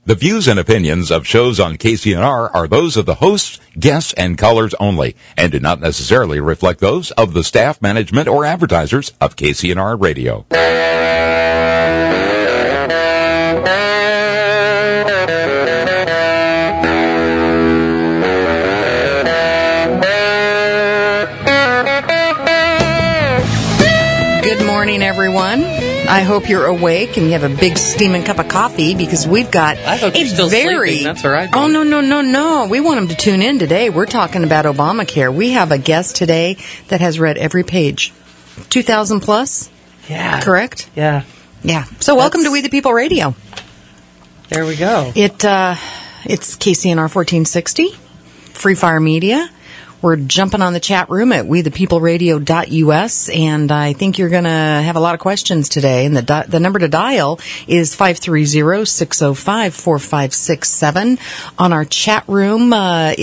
The views and opinions of shows on KCNR are those of the hosts, guests, and callers only, and do not necessarily reflect those of the staff, management, or advertisers of KCNR Radio. Good morning, everyone. I hope you're awake and you have a big steaming cup of coffee because we've got I hope you're still sleeping. That's where I'd be. Oh, no. We want them to tune in today. We're talking about Obamacare. We have a guest today that has read every page. 2,000 plus? Yeah. Correct? Yeah. Yeah. So welcome to We the People Radio. There we go. It's KCNR 1460, Free Fire Media. We're jumping on the chat room at wethepeopleradio.us, and I think you're going to have a lot of questions today. And the number to dial is 530-605-4567. On our chat room,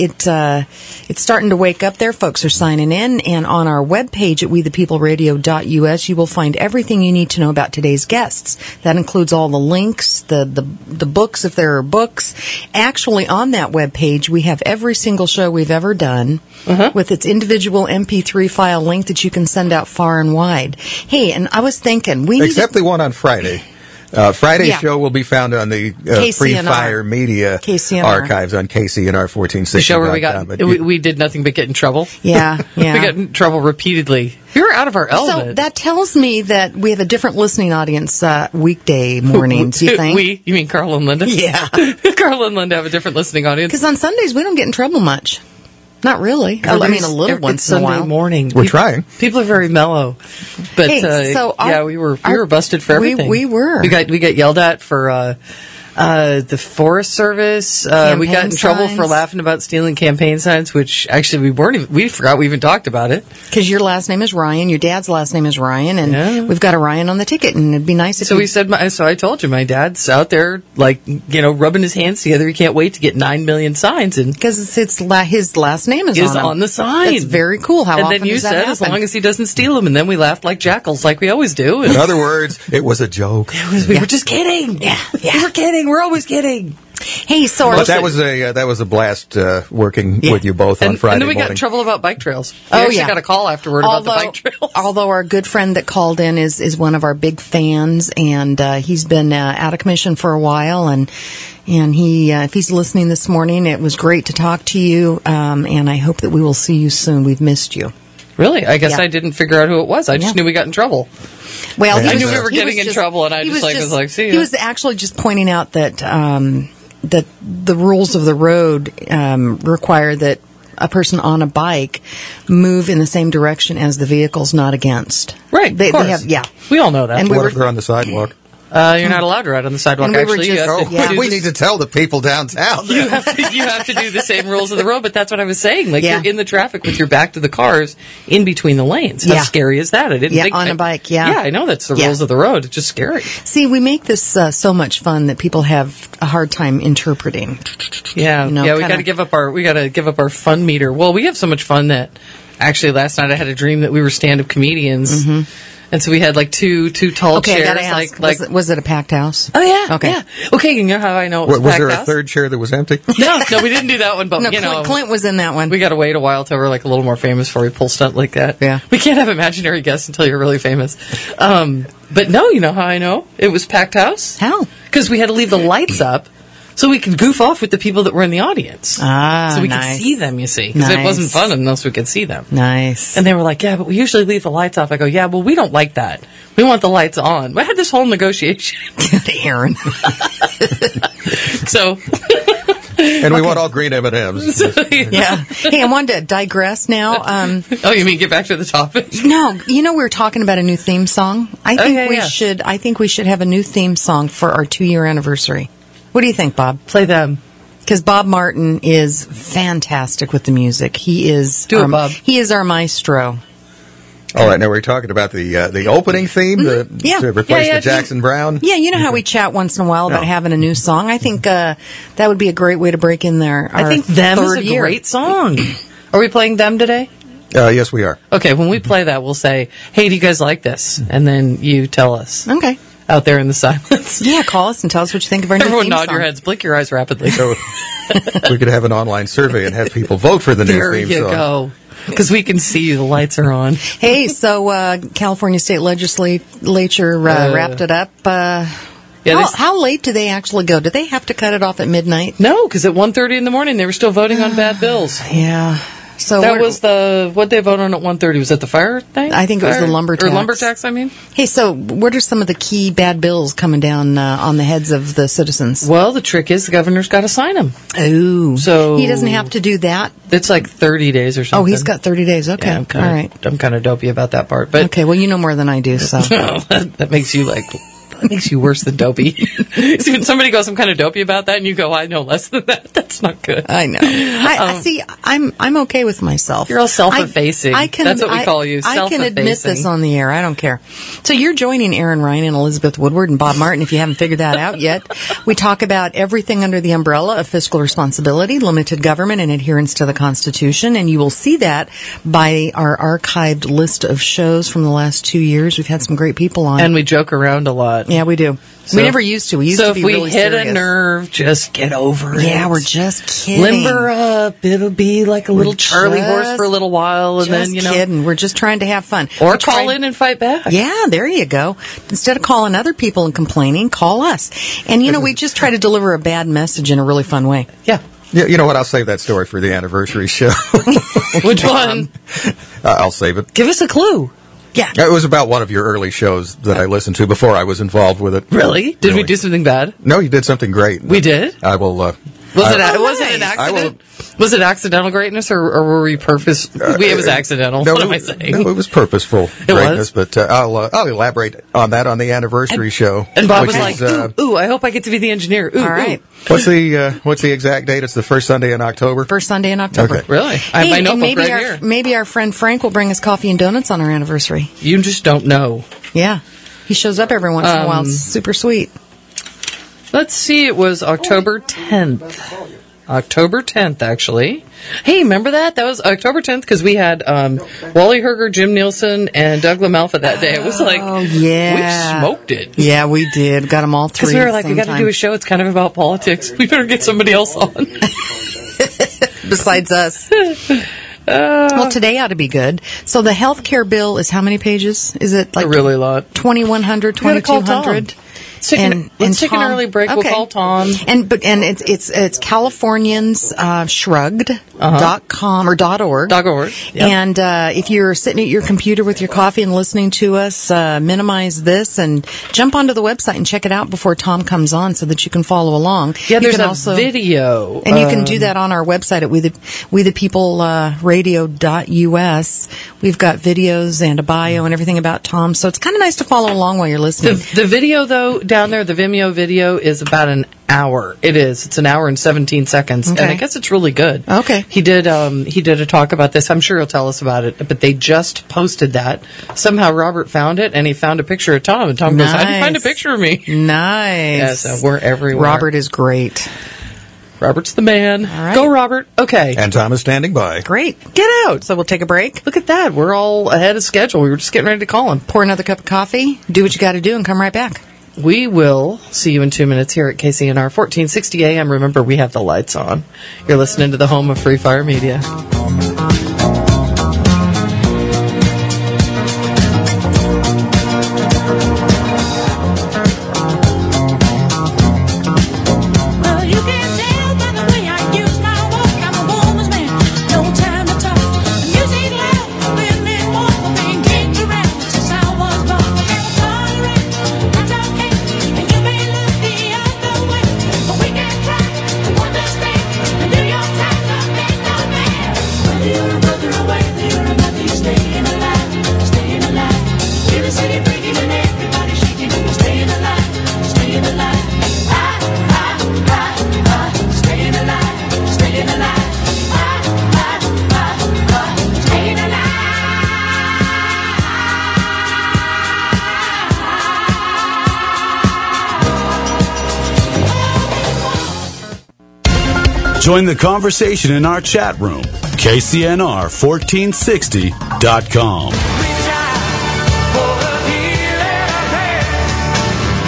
it's starting to wake up there. Folks are signing in. And on our webpage at wethepeopleradio.us, you will find everything you need to know about today's guests. That includes all the links, the books, if there are books. Actually, on that webpage, we have every single show we've ever done. With its individual MP3 file link that you can send out far and wide. Hey, and I was thinking, except the one on Friday. Friday's show will be found on the Free Fire Media archives on KCNR 1460. The show where we did nothing but get in trouble. Yeah. We got in trouble repeatedly. We were out of our element. So that tells me that we have a different listening audience weekday mornings, you think? You mean Carl and Linda? Yeah. Carl and Linda have a different listening audience. Because on Sundays, we don't get in trouble much. Not really. I mean, a little once in a while. Sunday morning. We're trying. People are very mellow. But, we were busted for everything. We were. We got yelled at for, the Forest Service. We got in trouble for laughing about stealing campaign signs, which actually we forgot we even talked about it. Because your last name is Ryan, your dad's last name is Ryan, and we've got a Ryan on the ticket, and it'd be nice if So I told you, my dad's out there, rubbing his hands together. He can't wait to get 9 million signs. Because his last name is on the sign. That's very cool. How often then you does that said, happen? as long as he doesn't steal them, and then we laughed like jackals, like we always do. In other words, it was a joke. We were just kidding. Yeah. We were kidding. We're always kidding. Hey, so but that was a blast working with you both on Friday and then we morning. got in trouble about bike trails. We got a call afterward about the bike trails. Although our good friend that called in is one of our big fans, and he's been out of commission for a while, and he if he's listening this morning, it was great to talk to you, and I hope that we will see you soon. We've missed you. Really? I guess I didn't figure out who it was. I just knew we got in trouble. Well, I knew we were getting in trouble, and I was like, see ya. He was actually just pointing out that that the rules of the road require that a person on a bike move in the same direction as the vehicle's not against. Right, of course. We all know that. And what if they're on the sidewalk? You're not allowed to ride on the sidewalk, actually. We need to tell the people downtown. You have to do the same rules of the road, but that's what I was saying. You're in the traffic with your back to the cars in between the lanes. How scary is that? I didn't think... on a bike, Yeah, I know that's the rules of the road. It's just scary. See, we make this so much fun that people have a hard time interpreting. Yeah, we got to give up our fun meter. Well, we have so much fun that actually last night I had a dream that we were stand-up comedians. Mm-hmm. And so we had two tall chairs. I gotta ask, was it a packed house? Oh yeah. Okay. Yeah. Okay. You know how I know it was a was packed there a house? third chair that was empty? No, we didn't do that one. But Clint was in that one. We got to wait a while till we're a little more famous before we pull stunt like that. Yeah. We can't have imaginary guests until you're really famous. But no, you know how I know it was packed house? How? Because we had to leave the lights up. So we could goof off with the people that were in the audience. So we could see them, you see. Because it wasn't fun unless we could see them. Nice. And they were like, yeah, but we usually leave the lights off. I go, yeah, well, we don't like that. We want the lights on. We had this whole negotiation. Aaron. So... And we want all green M&Ms. Yeah. Hey, I wanted to digress now. Oh, you mean get back to the topic? No. We were talking about a new theme song. I think we should have a new theme song for our 2-year anniversary. What do you think, Bob? Play them. Because Bob Martin is fantastic with the music. He is Bob. He is our maestro. All right, now we're talking about the opening theme to replace the Jackson Brown. Yeah, you know how we chat once in a while about having a new song. I think that would be a great way to break in there. I think Them is a great song. Are we playing Them today? Yes, we are. Okay, when we play that, we'll say, hey, do you guys like this? And then you tell us. Okay. out there in the silence. Yeah, call us and tell us what you think of our new Everyone theme nod song. your heads, blink your eyes rapidly. So we could have an online survey and have people vote for the new theme song. There you go. Because we can see you. The lights are on. Hey, so California State Legislature wrapped it up. How late do they actually go? Do they have to cut it off at midnight? No, because at 1:30 in the morning they were still voting on bad bills. Yeah. So that was what they voted on at 1:30. Was that the fire thing? I think it was the lumber tax. Or lumber tax, I mean. Hey, so what are some of the key bad bills coming down on the heads of the citizens? Well, the trick is the governor's got to sign them. Oh. So he doesn't have to do that? It's like 30 days or something. Oh, he's got 30 days. Okay. Yeah, all right. I'm kind of dopey about that part. But okay, well, you know more than I do, so. That makes you that makes you worse than dopey. See, when somebody goes, I'm kind of dopey about that, and you go, I know less than that. That's not good. I know. I see. I'm okay with myself. You're all self-effacing. That's what we call you. I can admit this on the air. I don't care. So you're joining Aaron Ryan and Elizabeth Woodward and Bob Martin. If you haven't figured that out yet, we talk about everything under the umbrella of fiscal responsibility, limited government, and adherence to the Constitution. And you will see that by our archived list of shows from the last 2 years. We've had some great people on, and we joke around a lot. Yeah, we do. So, we never used to. We used to be really serious. So if we hit a nerve, just get over it. Yeah, we're just kidding. Limber up. It'll be like a little Charlie horse for a little while, and then, kidding. We're just trying to have fun. Or call in and fight back. Yeah, there you go. Instead of calling other people and complaining, call us. And, we just try to deliver a bad message in a really fun way. Yeah. Yeah, you know what? I'll save that story for the anniversary show. Which one? I'll save it. Give us a clue. Yeah. It was about one of your early shows that I listened to before I was involved with it. Really? Did we do something bad? No, you did something great. We did? I will... Was it an accident? Was it accidental greatness, or were we purpose? It was accidental. No, what am I saying? No, it was purposeful greatness. But I'll elaborate on that on the anniversary show. And Bob was like, "Ooh, I hope I get to be the engineer." Ooh, all right. Ooh. What's the exact date? It's the first Sunday in October. First Sunday in October. Okay. Really? I have my notebook right here. Maybe our friend Frank will bring us coffee and donuts on our anniversary. You just don't know. Yeah, he shows up every once in a while. It's super sweet. Let's see. It was October 10th. October 10th, actually. Hey, remember that? That was October 10th because we had Wally Herger, Jim Nielsen, and Doug LaMalfa that day. It was like, we smoked it. Yeah, we did. Got them all three. Because we were like, we got to do a show. It's kind of about politics. We better get somebody else on. Besides us. Well, today ought to be good. So the health care bill is how many pages? Is it like a really lot? 2,100, 2,200? Let's take an early break. Okay. We'll call Tom. And it's Californians shrugged.com or .org. .org. Yep. And if you're sitting at your computer with your coffee and listening to us, minimize this and jump onto the website and check it out before Tom comes on so that you can follow along. Yeah, there's a video. And you can do that on our website at WeThePeople.radio.us. We've got videos and a bio and everything about Tom. So it's kind of nice to follow along while you're listening. The video, though, down there, the Vimeo video is about an hour. It is. It's an hour and 17 seconds. Okay. And I guess it's really good. Okay. He did a talk about this. I'm sure he'll tell us about it, but they just posted that. Somehow Robert found it, and he found a picture of Tom, and Tom goes, "How did you find a picture of me?" Nice. Yeah, so we're everywhere. Robert is great. Robert's the man. All right. Go, Robert. Okay. And Tom is standing by. Great. Get out. So we'll take a break. Look at that. We're all ahead of schedule. We were just getting ready to call him. Pour another cup of coffee, do what you got to do, and come right back. We will see you in 2 minutes here at KCNR 1460 AM. Remember, we have the lights on. You're listening to the home of Free Fire Media. Join the conversation in our chat room, KCNR1460.com.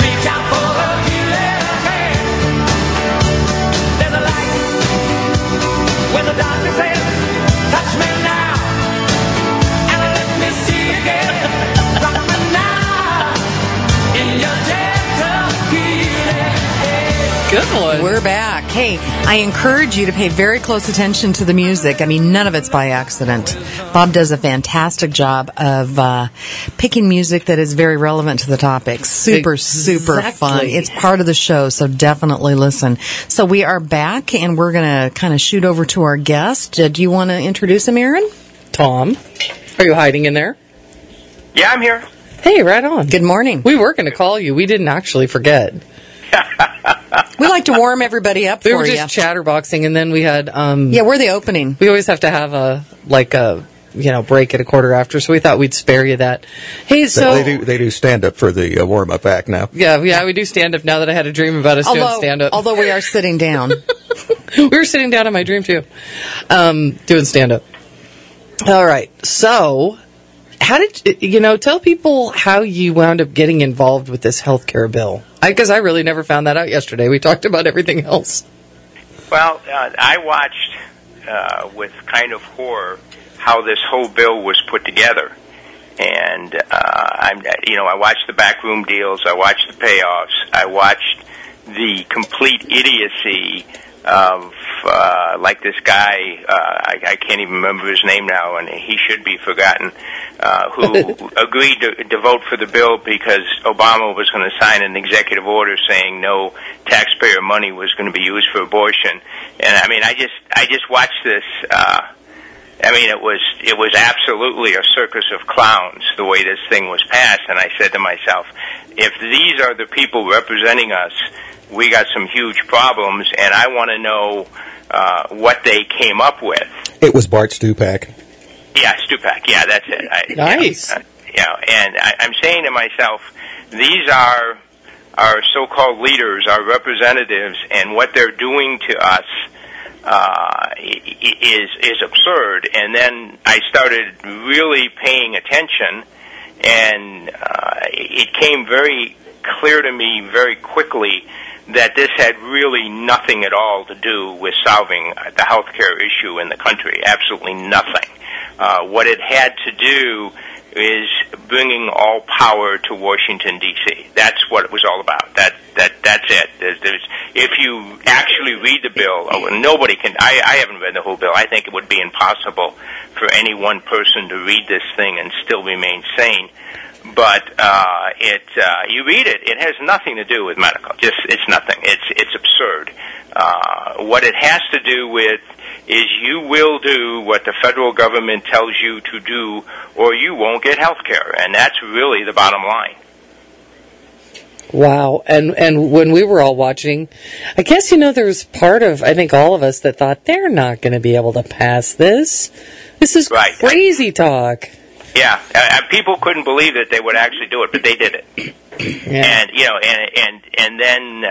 one. We're back. Hey, I encourage you to pay very close attention to the music. I mean, none of it's by accident. Bob does a fantastic job of picking music that is very relevant to the topic. Super fun. It's part of the show, so definitely listen. So we are back, and we're going to kind of shoot over to our guest. Do you want to introduce him, Aaron? Tom, are you hiding in there? Yeah, I'm here. Hey, right on. Good morning. We were going to call you. We didn't actually forget. We like to warm everybody up for you. We were just chatterboxing, and then we had... yeah, we're the opening. We always have to have a break at 1:15, so we thought we'd spare you that. Hey, so... They do stand-up for the warm-up act now. Yeah, we do stand-up now that I had a dream about us doing stand-up. Although we are sitting down. We were sitting down in my dream, too, doing stand-up. All right, so... How did tell people how you wound up getting involved with this healthcare bill? Because I really never found that out yesterday. We talked about everything else. Well, I watched with kind of horror how this whole bill was put together, and I watched the backroom deals, I watched the payoffs, I watched the complete idiocy of like this guy, I can't even remember his name now, and he should be forgotten, who agreed to vote for the bill because Obama was going to sign an executive order saying no taxpayer money was going to be used for abortion. And I mean, I just watched this. It was absolutely a circus of clowns the way this thing was passed. And I said to myself, if these are the people representing us, we got some huge problems, and I want to know what they came up with. It was Bart Stupak. Yeah, Stupak. Yeah, that's it. Nice. And I'm saying to myself, these are our so-called leaders, our representatives, and what they're doing to us is absurd. And then I started really paying attention, and it came very clear to me very quickly that this had really nothing at all to do with solving the healthcare issue in the country. Absolutely nothing. What it had to do is bringing all power to Washington, D.C. That's what it was all about. That's it. If you actually read the bill, nobody can. I haven't read the whole bill. I think it would be impossible for any one person to read this thing and still remain sane. But you read it, it has nothing to do with medical. It's nothing. It's absurd. What it has to do with is you will do what the federal government tells you to do, or you won't get health care, and that's really the bottom line. Wow. And when we were all watching, I guess, there was part of, I think, all of us that thought they're not going to be able to pass this. This is right. Crazy talk. Yeah, people couldn't believe that they would actually do it, but they did it. Yeah. And then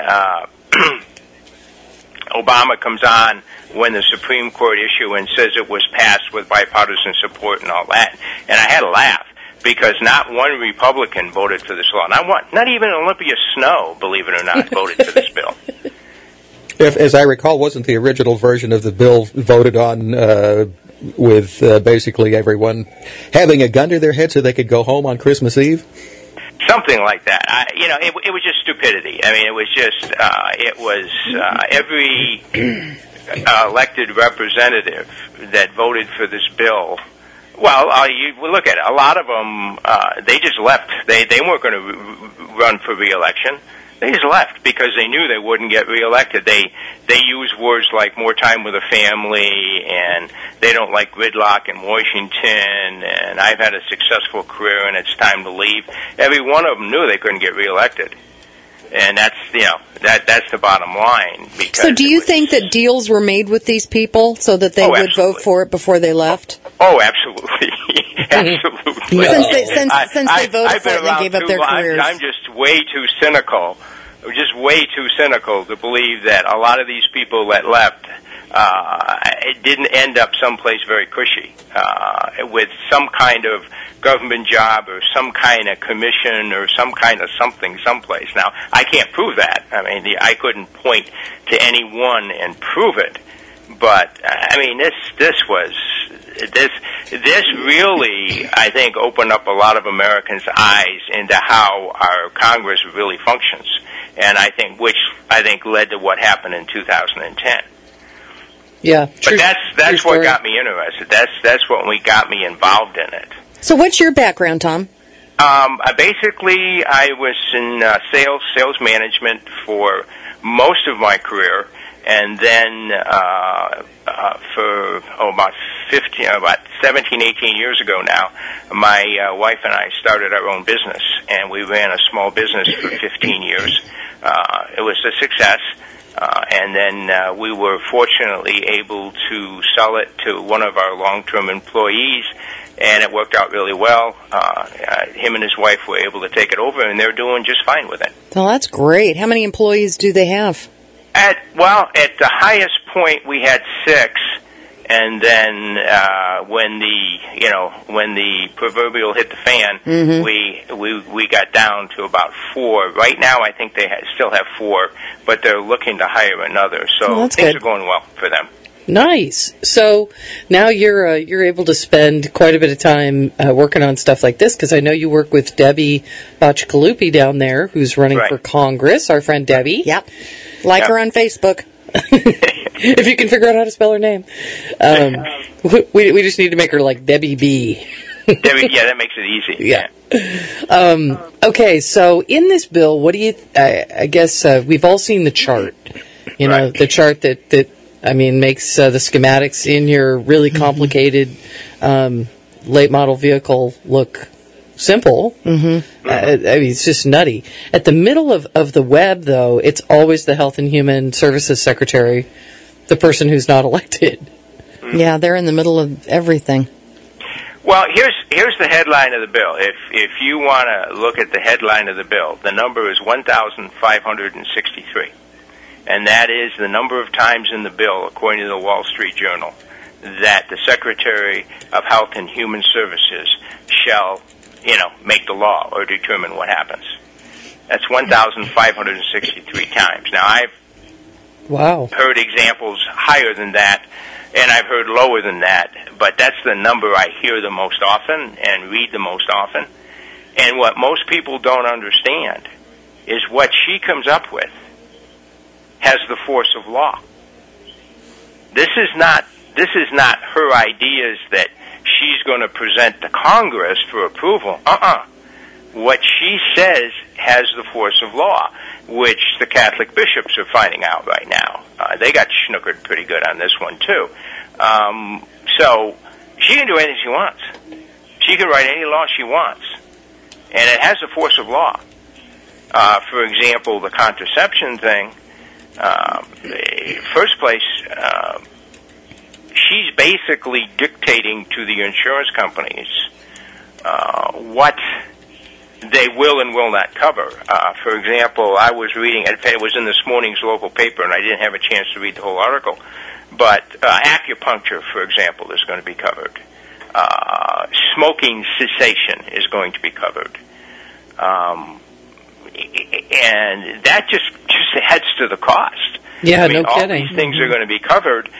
Obama comes on when the Supreme Court issue and says it was passed with bipartisan support and all that. And I had to laugh because not one Republican voted for this law. Not even Olympia Snowe, believe it or not, voted for this bill. As I recall, wasn't the original version of the bill voted on with basically everyone having a gun to their head so they could go home on Christmas Eve? Something like that. It was just stupidity. I mean, it was just, every elected representative that voted for this bill. Well, you look at it. A lot of them, they just left. They weren't going to run for re-election. They just left because they knew they wouldn't get reelected. They use words like more time with the family, and they don't like gridlock in Washington, and I've had a successful career and it's time to leave. Every one of them knew they couldn't get reelected. And that's the bottom line. So do you think that deals were made with these people so that they would vote for it before they left? Oh, absolutely. Absolutely. Since they voted for it and they gave up their careers. I'm just way too cynical to believe that a lot of these people that left it didn't end up someplace very cushy with some kind of government job or some kind of commission or some kind of something someplace. Now, I can't prove that. I mean, I couldn't point to anyone and prove it. But I mean, this was this really, I think, opened up a lot of Americans' eyes into how our Congress really functions, and which led to what happened in 2010. Yeah, but that's what got me interested. That's what got me involved in it. So, what's your background, Tom? Basically, I was in sales management for most of my career, and then for about 17, 18 years ago now, my wife and I started our own business, and we ran a small business for 15 years. It was a success, and then we were fortunately able to sell it to one of our long-term employees, and it worked out really well. Him and his wife were able to take it over, and they're doing just fine with it. Well, that's great. How many employees do they have? At the highest point, we had 6, and then when the proverbial hit the fan, we got down to about 4. Right now, I think they still have 4, but they're looking to hire another. So things are going well for them. Nice. So now you're able to spend quite a bit of time working on stuff like this, because I know you work with Debbie Baccicalupi down there, who's running for Congress. Our friend Debbie. Yep. Her on Facebook. If you can figure out how to spell her name. We just need to make her like Debbie B. Debbie, that makes it easy. Yeah. Okay, so in this bill, what do you? I guess we've all seen the chart. You know, the chart that makes the schematics in your really complicated late model vehicle look simple. It's just nutty. At the middle of the web, though, it's always the Health and Human Services Secretary, the person who's not elected. Yeah, they're in the middle of everything. Well, here's the headline of the bill. If you want to look at the headline of the bill, the number is 1,563. And that is the number of times in the bill, according to the Wall Street Journal, that the Secretary of Health and Human Services shall, make the law or determine what happens. That's 1,563 times. Now, I've heard examples higher than that, and I've heard lower than that, but that's the number I hear the most often and read the most often. And what most people don't understand is what she comes up with has the force of law. This is not her ideas that she's going to present to Congress for approval. What she says has the force of law, which the Catholic bishops are finding out right now. They got snookered pretty good on this one, too. So she can do anything she wants. She can write any law she wants. And it has the force of law. For example, the contraception thing, first place, she's basically dictating to the insurance companies what they will and will not cover. For example, I was reading, it was in this morning's local paper, and I didn't have a chance to read the whole article, but acupuncture, for example, is going to be covered. Smoking cessation is going to be covered. And that just adds to the cost. Yeah, no all kidding. These things are going to be covered.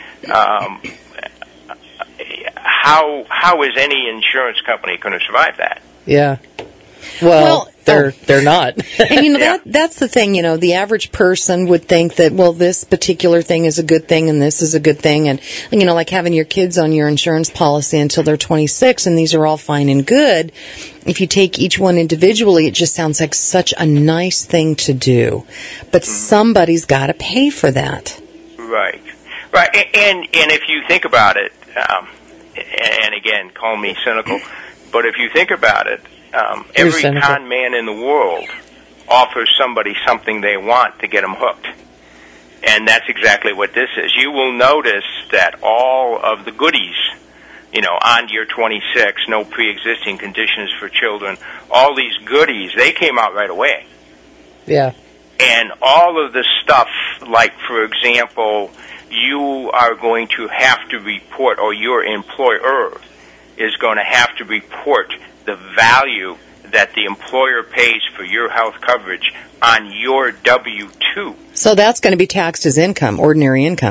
How is any insurance company going to survive that? Yeah. Well, they're not. And that's the thing, the average person would think that, well, this particular thing is a good thing and this is a good thing. And, like having your kids on your insurance policy until they're 26, and these are all fine and good. If you take each one individually, it just sounds like such a nice thing to do. But somebody's got to pay for that. Right. And if you think about it, and again, call me cynical, but if you think about it, every con man in the world offers somebody something they want to get them hooked. And that's exactly what this is. You will notice that all of the goodies, on year 26, no pre-existing conditions for children, all these goodies, they came out right away. Yeah. And all of the stuff, like, for example, you are going to have to report, or your employer is going to have to report the value that the employer pays for your health coverage on your W-2. So that's going to be taxed as income, ordinary income. Yeah,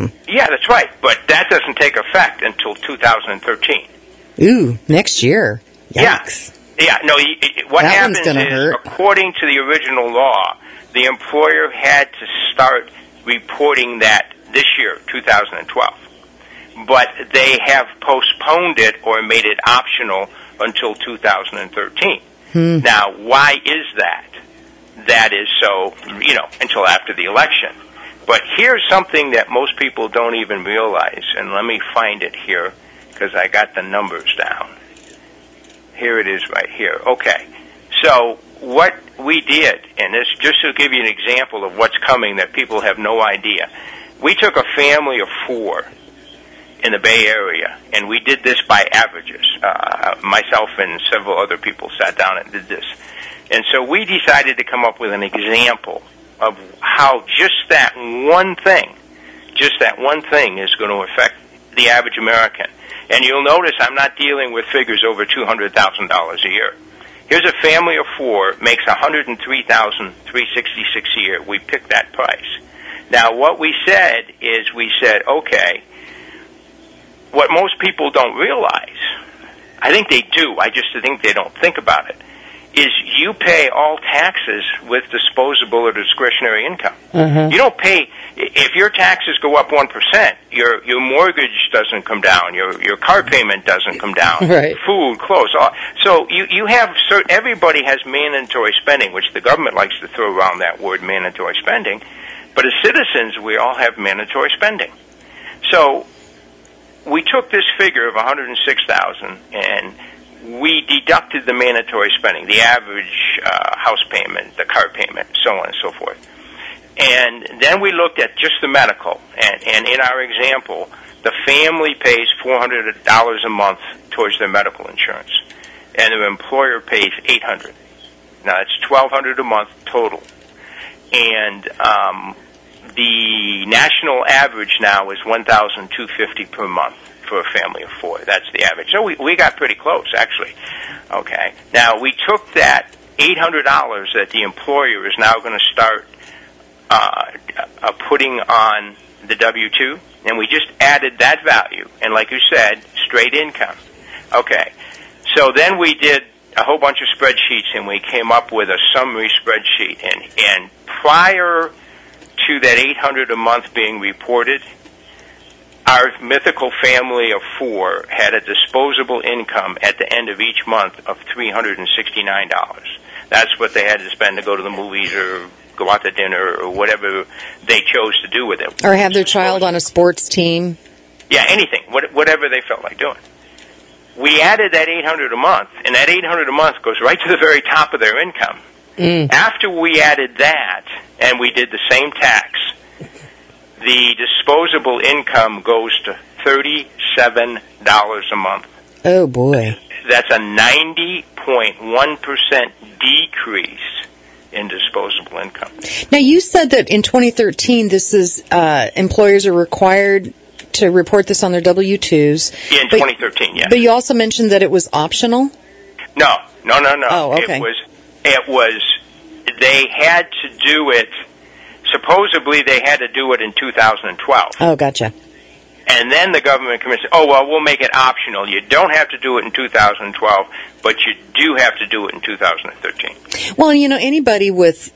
Yeah, that's right. But that doesn't take effect until 2013. Ooh, next year. Yikes. Yeah. No. What That happens one's gonna is, hurt. according to the original law, the employer had to start reporting that this year, 2012. But they have postponed it or made it optional until 2013. Now, why is that? That is so, until after the election. But here's something that most people don't even realize, and let me find it here, because I got the numbers down. Here it is right here. Okay. So what we did, and this just to give you an example of what's coming that people have no idea, we took a family of 4 in the Bay Area, and we did this by averages. Myself and several other people sat down and did this. And so we decided to come up with an example of how just that one thing is going to affect the average American. And you'll notice I'm not dealing with figures over $200,000 a year. Here's a family of 4, makes $103,366 a year. We picked that price. Now, what we said is, okay, what most people don't realize, I think they do, I just think they don't think about it, is you pay all taxes with disposable or discretionary income. You don't pay, if your taxes go up 1%, your mortgage doesn't come down, your car payment doesn't come down, Right. food, clothes. So you have, everybody has mandatory spending, which the government likes to throw around that word mandatory spending, but as citizens, we all have mandatory spending. So we took this figure of $106,000 and we deducted the mandatory spending, the average house payment, the car payment, so on and so forth. And then we looked at just the medical. And in our example, the family pays $400 a month towards their medical insurance, and the employer pays $800. Now, it's $1,200 a month total. And the national average now is $1,250 per month for a family of 4. That's the average. So we got pretty close, actually. Okay. Now, we took that $800 that the employer is now going to start putting on the W-2, and we just added that value. And like you said, straight income. Okay. So then we did a whole bunch of spreadsheets, and we came up with a summary spreadsheet. And prior to that $800 a month being reported, our mythical family of 4 had a disposable income at the end of each month of $369. That's what they had to spend to go to the movies or go out to dinner or whatever they chose to do with it. Or have their child on a sports team. Yeah, anything, whatever they felt like doing. We added that $800 a month, and that $800 a month goes right to the very top of their income. After we added that, and we did the same tax, the disposable income goes to $37 a month. Oh, boy. That's a 90.1% decrease in disposable income. Now, you said that in 2013, this is employers are required to report this on their W-2s. In 2013, yeah. But you also mentioned that it was optional? No. Oh, okay. It was, they had to do it, supposedly they had to do it in 2012. Oh, gotcha. And then the government commission said, we'll make it optional. You don't have to do it in 2012, but you do have to do it in 2013. Well, anybody with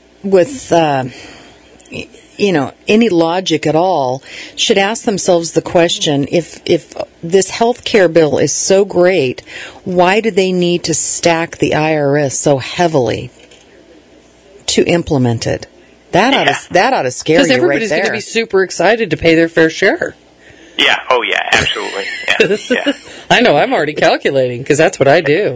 any logic at all should ask themselves the question, if this health care bill is so great, why do they need to stack the IRS so heavily to implement it? That ought to scare you right there. Because everybody's going to be super excited to pay their fair share. Yeah. Oh, yeah. Absolutely. Yeah. I know. I'm already calculating because that's what I do.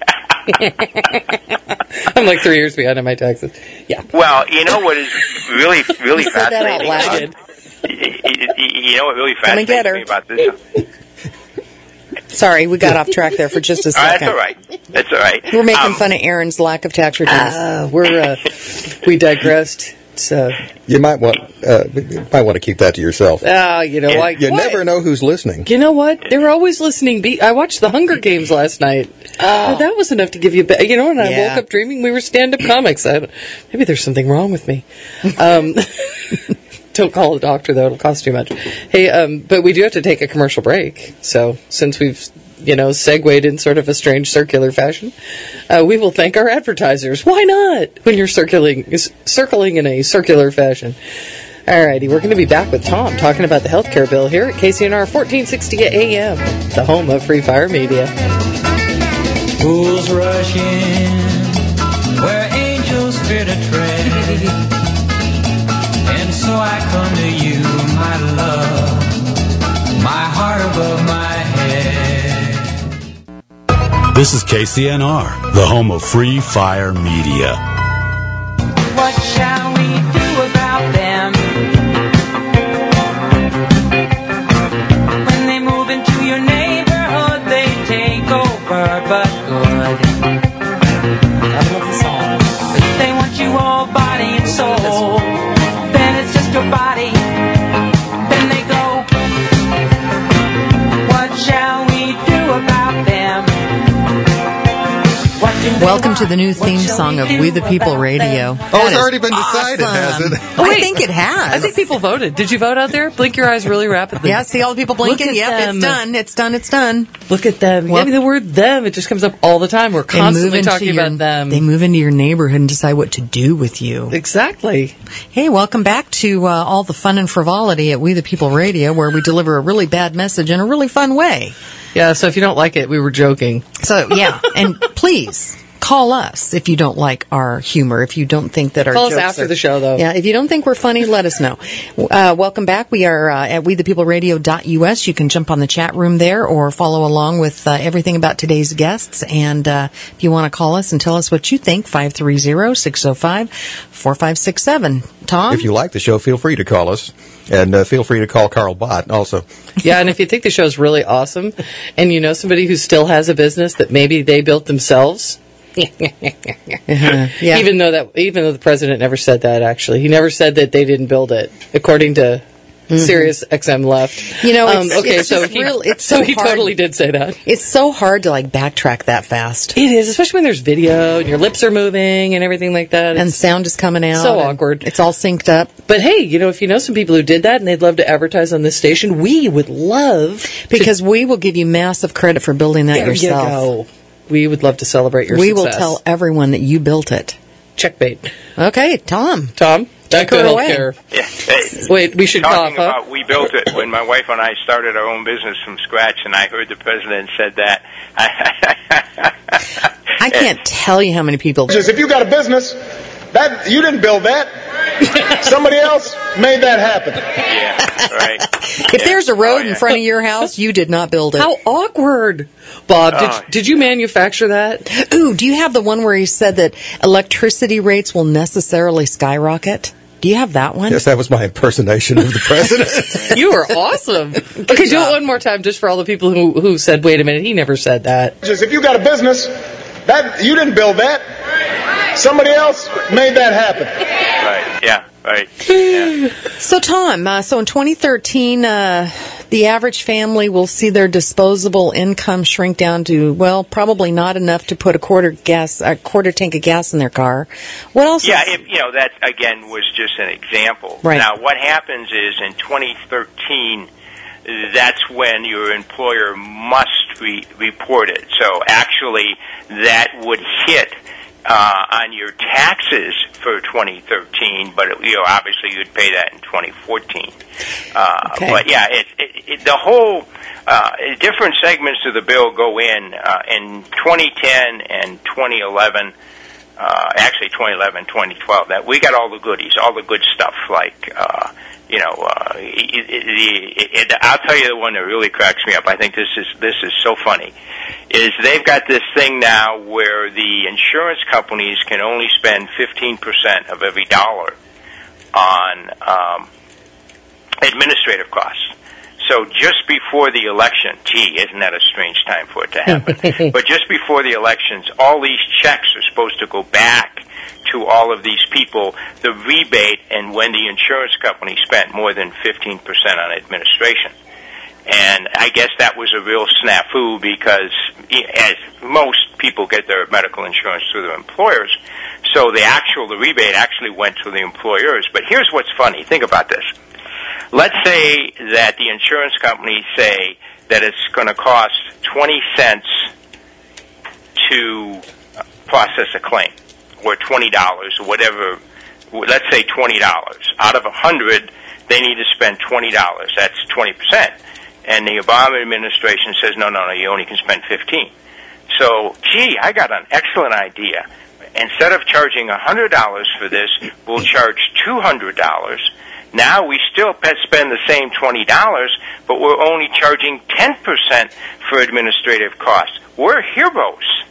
I'm like 3 years behind on my taxes. Yeah. Well, you know what is really, really said that out fascinating? You know what really fascinates me about this? Sorry, we got off track there for just a second. That's all right. We're making fun of Aaron's lack of tax returns. We digressed. So you might want to keep that to yourself. You never know who's listening. You know what? They were always listening. I watched the Hunger Games last night. That was enough to give you. And I woke up dreaming we were stand-up comics. Maybe there's something wrong with me. Don't call the doctor, though. It'll cost too much. Hey, but we do have to take a commercial break. So since we've, segued in sort of a strange circular fashion, we will thank our advertisers. Why not? When you're circling in a circular fashion. Alrighty, we're going to be back with Tom talking about the healthcare bill here at KCNR 1460 AM, the home of Free Fire Media. Fools rush in where angels fear to tread, and so I come to you, my love, my heart above my head. This is KCNR, the home of Free Fire Media. What shall we do about them? When they move into your neighborhood, they take over, but good. I love the song. If they want you all body and soul, then it's just your body. Then they go. What shall we do about them? What do they Welcome to want? the new What theme shall song of do We the People about Radio. them? Oh, it's already been decided, has it? Oh, I think it has. I think people voted. Did you vote out there? Blink your eyes really rapidly. Yeah, see all the people blinking? Look at Yep, them. it's done. It's done. It's done. Look at them. Well- I mean, the word them, it just comes up all the time. We're They move constantly into talking about them. They move into your neighborhood and decide what to do with you. Exactly. Hey, welcome back to all the fun and frivolity at We the People Radio, where we deliver a really bad message in a really fun way. Yeah, so if you don't like it, we were joking. So, yeah, and please call us if you don't like our humor, if you don't think that our Call us jokes after are- the show, though. Yeah, if you don't think we're funny, let us know. Welcome back. We are at wethepeopleradio.us. You can jump on the chat room there or follow along with everything about today's guests. And if you want to call us and tell us what you think, 530-605-4567. Tom? If you like the show, feel free to call us. And feel free to call Carl Bott also. Yeah, and if you think the show's really awesome and you know somebody who still has a business that maybe they built themselves, Yeah. even though the president never said that, actually. He never said that they didn't build it, according to Sirius XM Left. You know, it's, okay, it's so just he, real, it's so so he hard. totally did say that. It's so hard to backtrack that fast. It is, especially when there's video and your lips are moving and everything like that. And sound is coming out. So and awkward. It's all synced up. But hey, if you know some people who did that and they'd love to advertise on this station, we would love Because we will give you massive credit for building that There yourself. you go. We would love to celebrate your We success. will tell everyone that you built it. Checkmate. Okay, Tom. Tom, back to her away. healthcare. Yeah. Hey, Wait, we should talking cough, huh? about we built it when my wife and I started our own business from scratch, and I heard the president said that. I can't tell you how many people. If you got a business, that you didn't build that. Somebody else made that happen. Yeah, right. If there's a road Oh, yeah. in front of your house, you did not build it. How awkward. Bob, Oh. did you manufacture that? Ooh, do you have the one where he said that electricity rates will necessarily skyrocket? Do you have that one? Yes, that was my impersonation of the president. You were awesome. Okay, do it one more time just for all the people who said, wait a minute, he never said that. If you got a business, that you didn't build that. Somebody else made that happen. Right. Yeah. Right. Yeah. So, Tom, so in 2013, the average family will see their disposable income shrink down to, well, probably not enough to put a quarter tank of gas in their car. What else? Yeah, that again was just an example. Right. Now, what happens is in 2013, that's when your employer must report it. So actually, that would hit on your taxes for 2013, but obviously you'd pay that in 2014. Okay. But yeah, the whole different segments of the bill go in 2010 and 2011. Actually, 2011, 2012. That we got all the goodies, all the good stuff. I'll tell you the one that really cracks me up. I think this is so funny. Is they've got this thing now where the insurance companies can only spend 15% of every dollar on administrative costs. So just before the election, gee, isn't that a strange time for it to happen? But just before the elections, all these checks are supposed to go back to all of these people, the rebate, and when the insurance company spent more than 15% on administration. And I guess that was a real snafu because as most people get their medical insurance through their employers, So the rebate actually went to the employers. But here's what's funny. Think about this. Let's say that the insurance companies say that it's going to cost 20 cents to process a claim, or $20 or whatever. Let's say $20. Out of 100, they need to spend $20. That's 20%. And the Obama administration says, no, you only can spend 15. So, gee, I got an excellent idea. Instead of charging $100 for this, we'll charge $200. Now we still spend the same $20, but we're only charging 10% for administrative costs. We're heroes.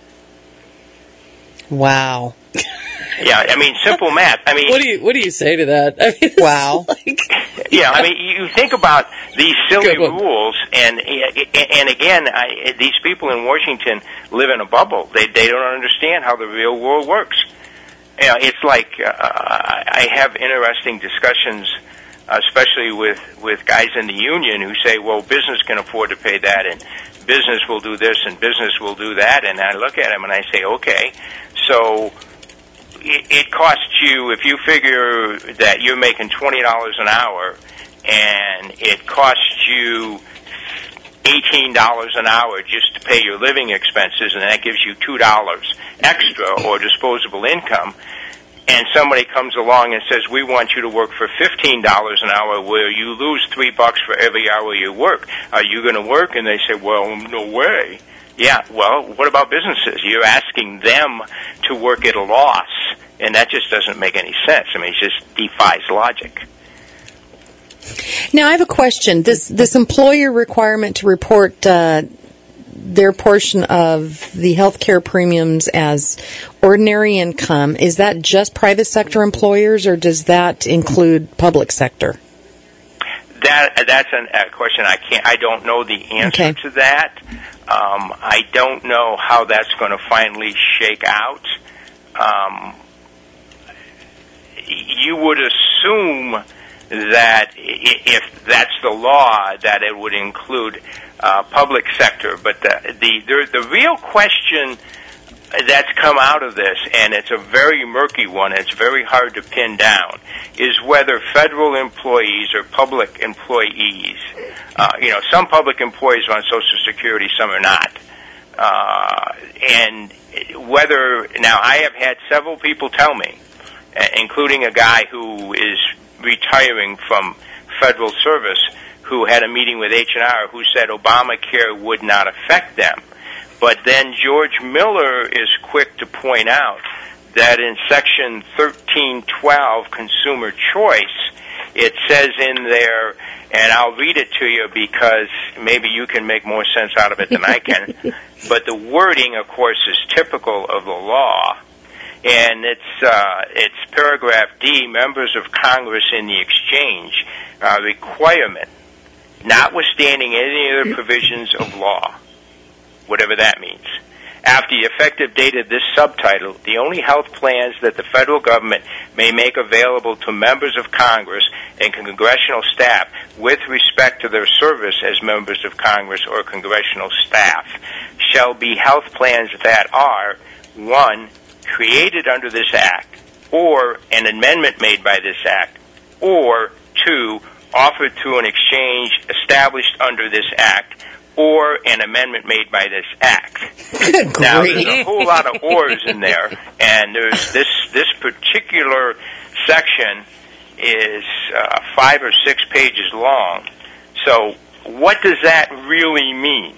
Wow. Yeah, I mean, simple math. I mean, what do you say to that? I mean, wow. Yeah, I mean, you think about these silly rules, and again, these people in Washington live in a bubble. They don't understand how the real world works. You know, it's like I have interesting discussions, especially with guys in the union who say, well, business can afford to pay that, and business will do this, and business will do that. And I look at them and I say, okay, so it costs you, if you figure that you're making $20 an hour, and it costs you $18 an hour just to pay your living expenses, and that gives you $2 extra or disposable income, and somebody comes along and says, we want you to work for $15 an hour where you lose $3 for every hour you work. Are you going to work? And they say, well, no way. Yeah, well, what about businesses? You're asking them to work at a loss, and that just doesn't make any sense. I mean, it just defies logic. Now, I have a question. This employer requirement to report their portion of the health care premiums as ordinary income, is that just private sector employers, or does that include public sector? That's a question I don't know the answer to that. I don't know how that's going to finally shake out. You would assume that if that's the law, that it would include public sector. But the real question that's come out of this, and it's a very murky one, it's very hard to pin down, is whether federal employees or public employees, some public employees are on Social Security, some are not. And whether, now I have had several people tell me, including a guy who is retiring from federal service, who had a meeting with H&R, who said Obamacare would not affect them. But then George Miller is quick to point out that in Section 1312, Consumer Choice, it says in there, and I'll read it to you because maybe you can make more sense out of it than I can, but the wording, of course, is typical of the law. And it's paragraph D, members of Congress in the exchange requirement, notwithstanding any other provisions of law, whatever that means. After the effective date of this subtitle, the only health plans that the federal government may make available to members of Congress and congressional staff with respect to their service as members of Congress or congressional staff shall be health plans that are, 1, created under this Act, or an amendment made by this Act, or 2, offered through an exchange established under this Act, or an amendment made by this Act. Now, there's a whole lot of ors in there, and there's this particular section is 5 or 6 pages long. So what does that really mean?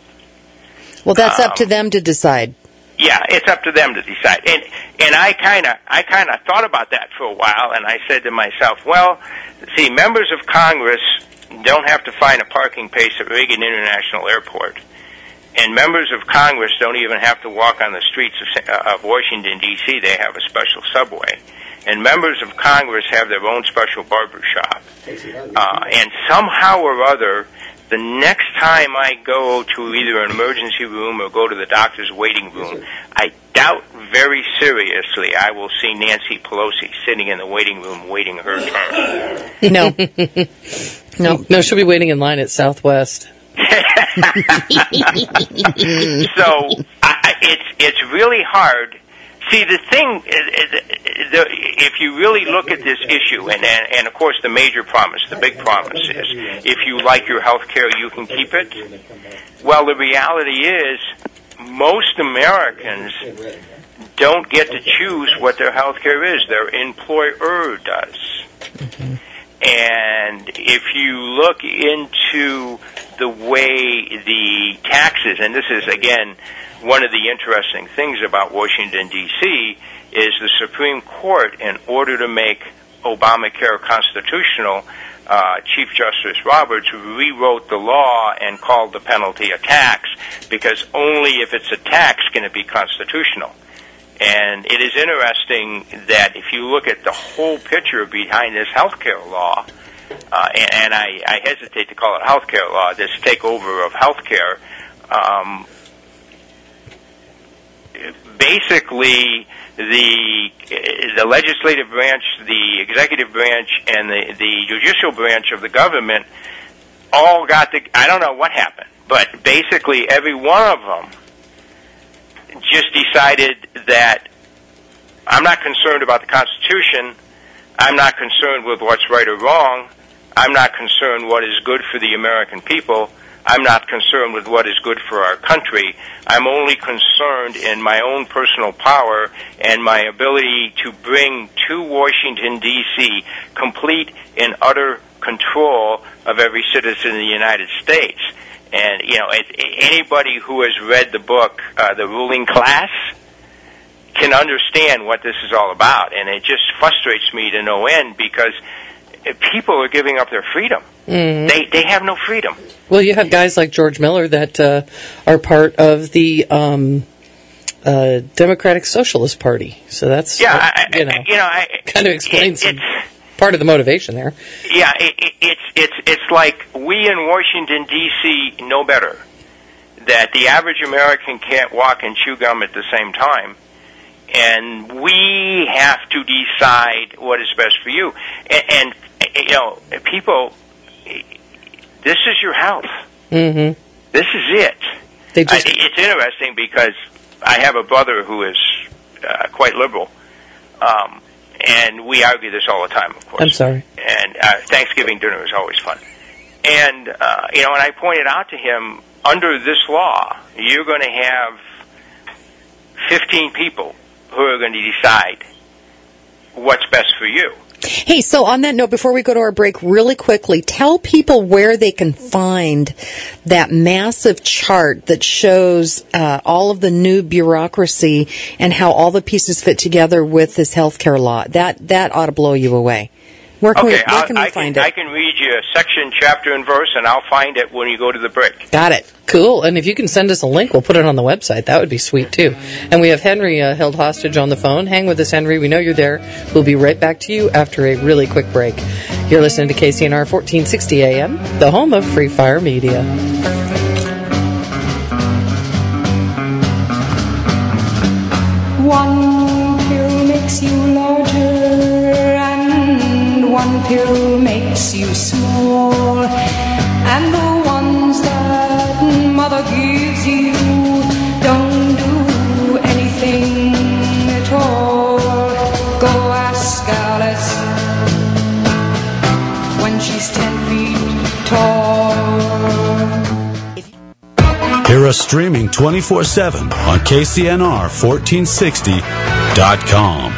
Well, that's up to them to decide. Yeah, it's up to them to decide. And I kind of thought about that for a while, and I said to myself, well, see, members of Congress don't have to find a parking place at Reagan International Airport. And members of Congress don't even have to walk on the streets of Washington, D.C. They have a special subway. And members of Congress have their own special barber shop. And somehow or other, the next time I go to either an emergency room or go to the doctor's waiting room, I doubt very seriously I will see Nancy Pelosi sitting in the waiting room waiting her turn. No, she'll be waiting in line at Southwest. So it's really hard. See, the thing, if you really look at this issue, and of course the major promise, the big promise is, if you like your health care, you can keep it. Well, the reality is, most Americans don't get to choose what their health care is. Their employer does. Mm-hmm. And if you look into the way the taxes, and this is, again, one of the interesting things about Washington, D.C., is the Supreme Court, in order to make Obamacare constitutional, Chief Justice Roberts rewrote the law and called the penalty a tax, because only if it's a tax can it be constitutional. And it is interesting that if you look at the whole picture behind this health care law, and I hesitate to call it health care law, this takeover of health care, basically the legislative branch, the executive branch, and the judicial branch of the government all got I don't know what happened, but basically every one of them just decided that I'm not concerned about the Constitution, I'm not concerned with what's right or wrong, I'm not concerned what is good for the American people, I'm not concerned with what is good for our country. I'm only concerned in my own personal power and my ability to bring to Washington, D.C., complete and utter control of every citizen in the United States. And, you know, anybody who has read the book, The Ruling Class, can understand what this is all about. And it just frustrates me to no end, because people are giving up their freedom. Mm. They have no freedom. Well, you have guys like George Miller that are part of the Democratic Socialist Party. So that's kind of explains part of the motivation there. Yeah, it's like we in Washington, D.C. know better that the average American can't walk and chew gum at the same time, and we have to decide what is best for you. And you know, people, this is your health. Mm-hmm. This is it. It's interesting because I have a brother who is quite liberal, and we argue this all the time, of course. I'm sorry. And Thanksgiving dinner is always fun. And, you know, and I pointed out to him, under this law, you're going to have 15 people who are going to decide what's best for you. Hey, so on that note, before we go to our break, really quickly, tell people where they can find that massive chart that shows all of the new bureaucracy and how all the pieces fit together with this healthcare law. That ought to blow you away. Where can we find it? I can read you a section, chapter, and verse, and I'll find it when you go to the break. Got it. Cool. And if you can send us a link, we'll put it on the website. That would be sweet, too. And we have Henry held hostage on the phone. Hang with us, Henry. We know you're there. We'll be right back to you after a really quick break. You're listening to KCNR 1460 AM, the home of Free Fire Media. One pill makes you larger, one pill makes you small, and the ones that mother gives you don't do anything at all. Go ask Alice when she's 10 feet tall. Hear us streaming 24/7 on KCNR1460.com.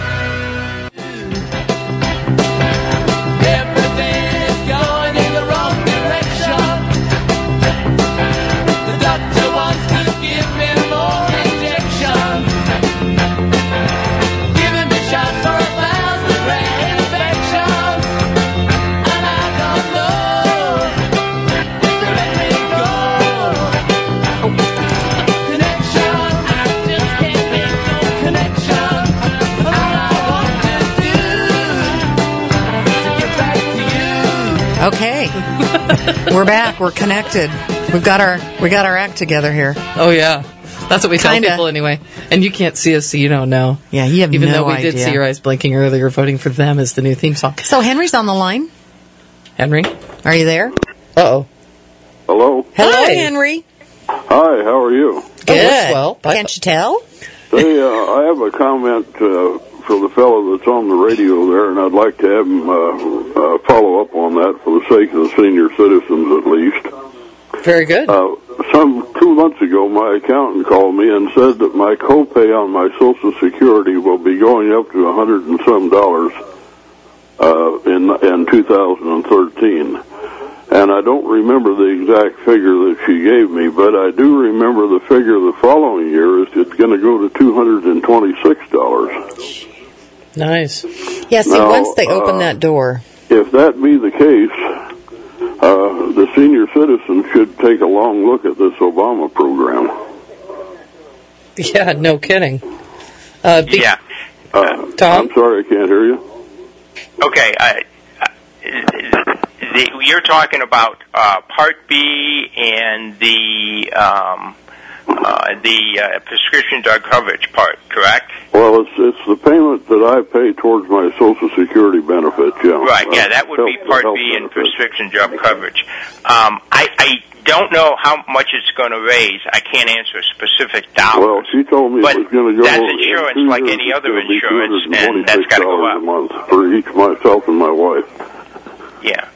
Okay, we're back. We're connected. We got our act together here. Oh yeah, that's what we tell people anyway. And you can't see us, so you don't know. Yeah, you have even no though we idea. did see your eyes blinking earlier, voting for them as the new theme song. So Henry's on the line. Henry, are you there? Uh-oh. Hello. Hello, Henry. Hi. How are you? Good. Well, can't you tell? Hey, I have a comment for the fellow that's on the radio there, and I'd like to have him follow up on that for the sake of the senior citizens at least. Very good. 2 months ago, my accountant called me and said that my copay on my Social Security will be going up to $100 and some in 2013. And I don't remember the exact figure that she gave me, but I do remember the figure the following year is it's going to go to $226. Nice. Yeah, see, once they open that door. If that be the case, the senior citizens should take a long look at this Obama program. Yeah, no kidding. Yeah. Tom? I'm sorry, I can't hear you. Okay. You're talking about Part B and the prescription drug coverage part, correct? Well, it's the payment that I pay towards my Social Security benefits, yeah. Right, yeah, that would be Part B and prescription drug coverage. I don't know how much it's going to raise. I can't answer specific dollars. Well, she told me it was going to go... That's insurance like any other insurance, and that's got to go up. $226 a month for each myself and my wife. Yeah.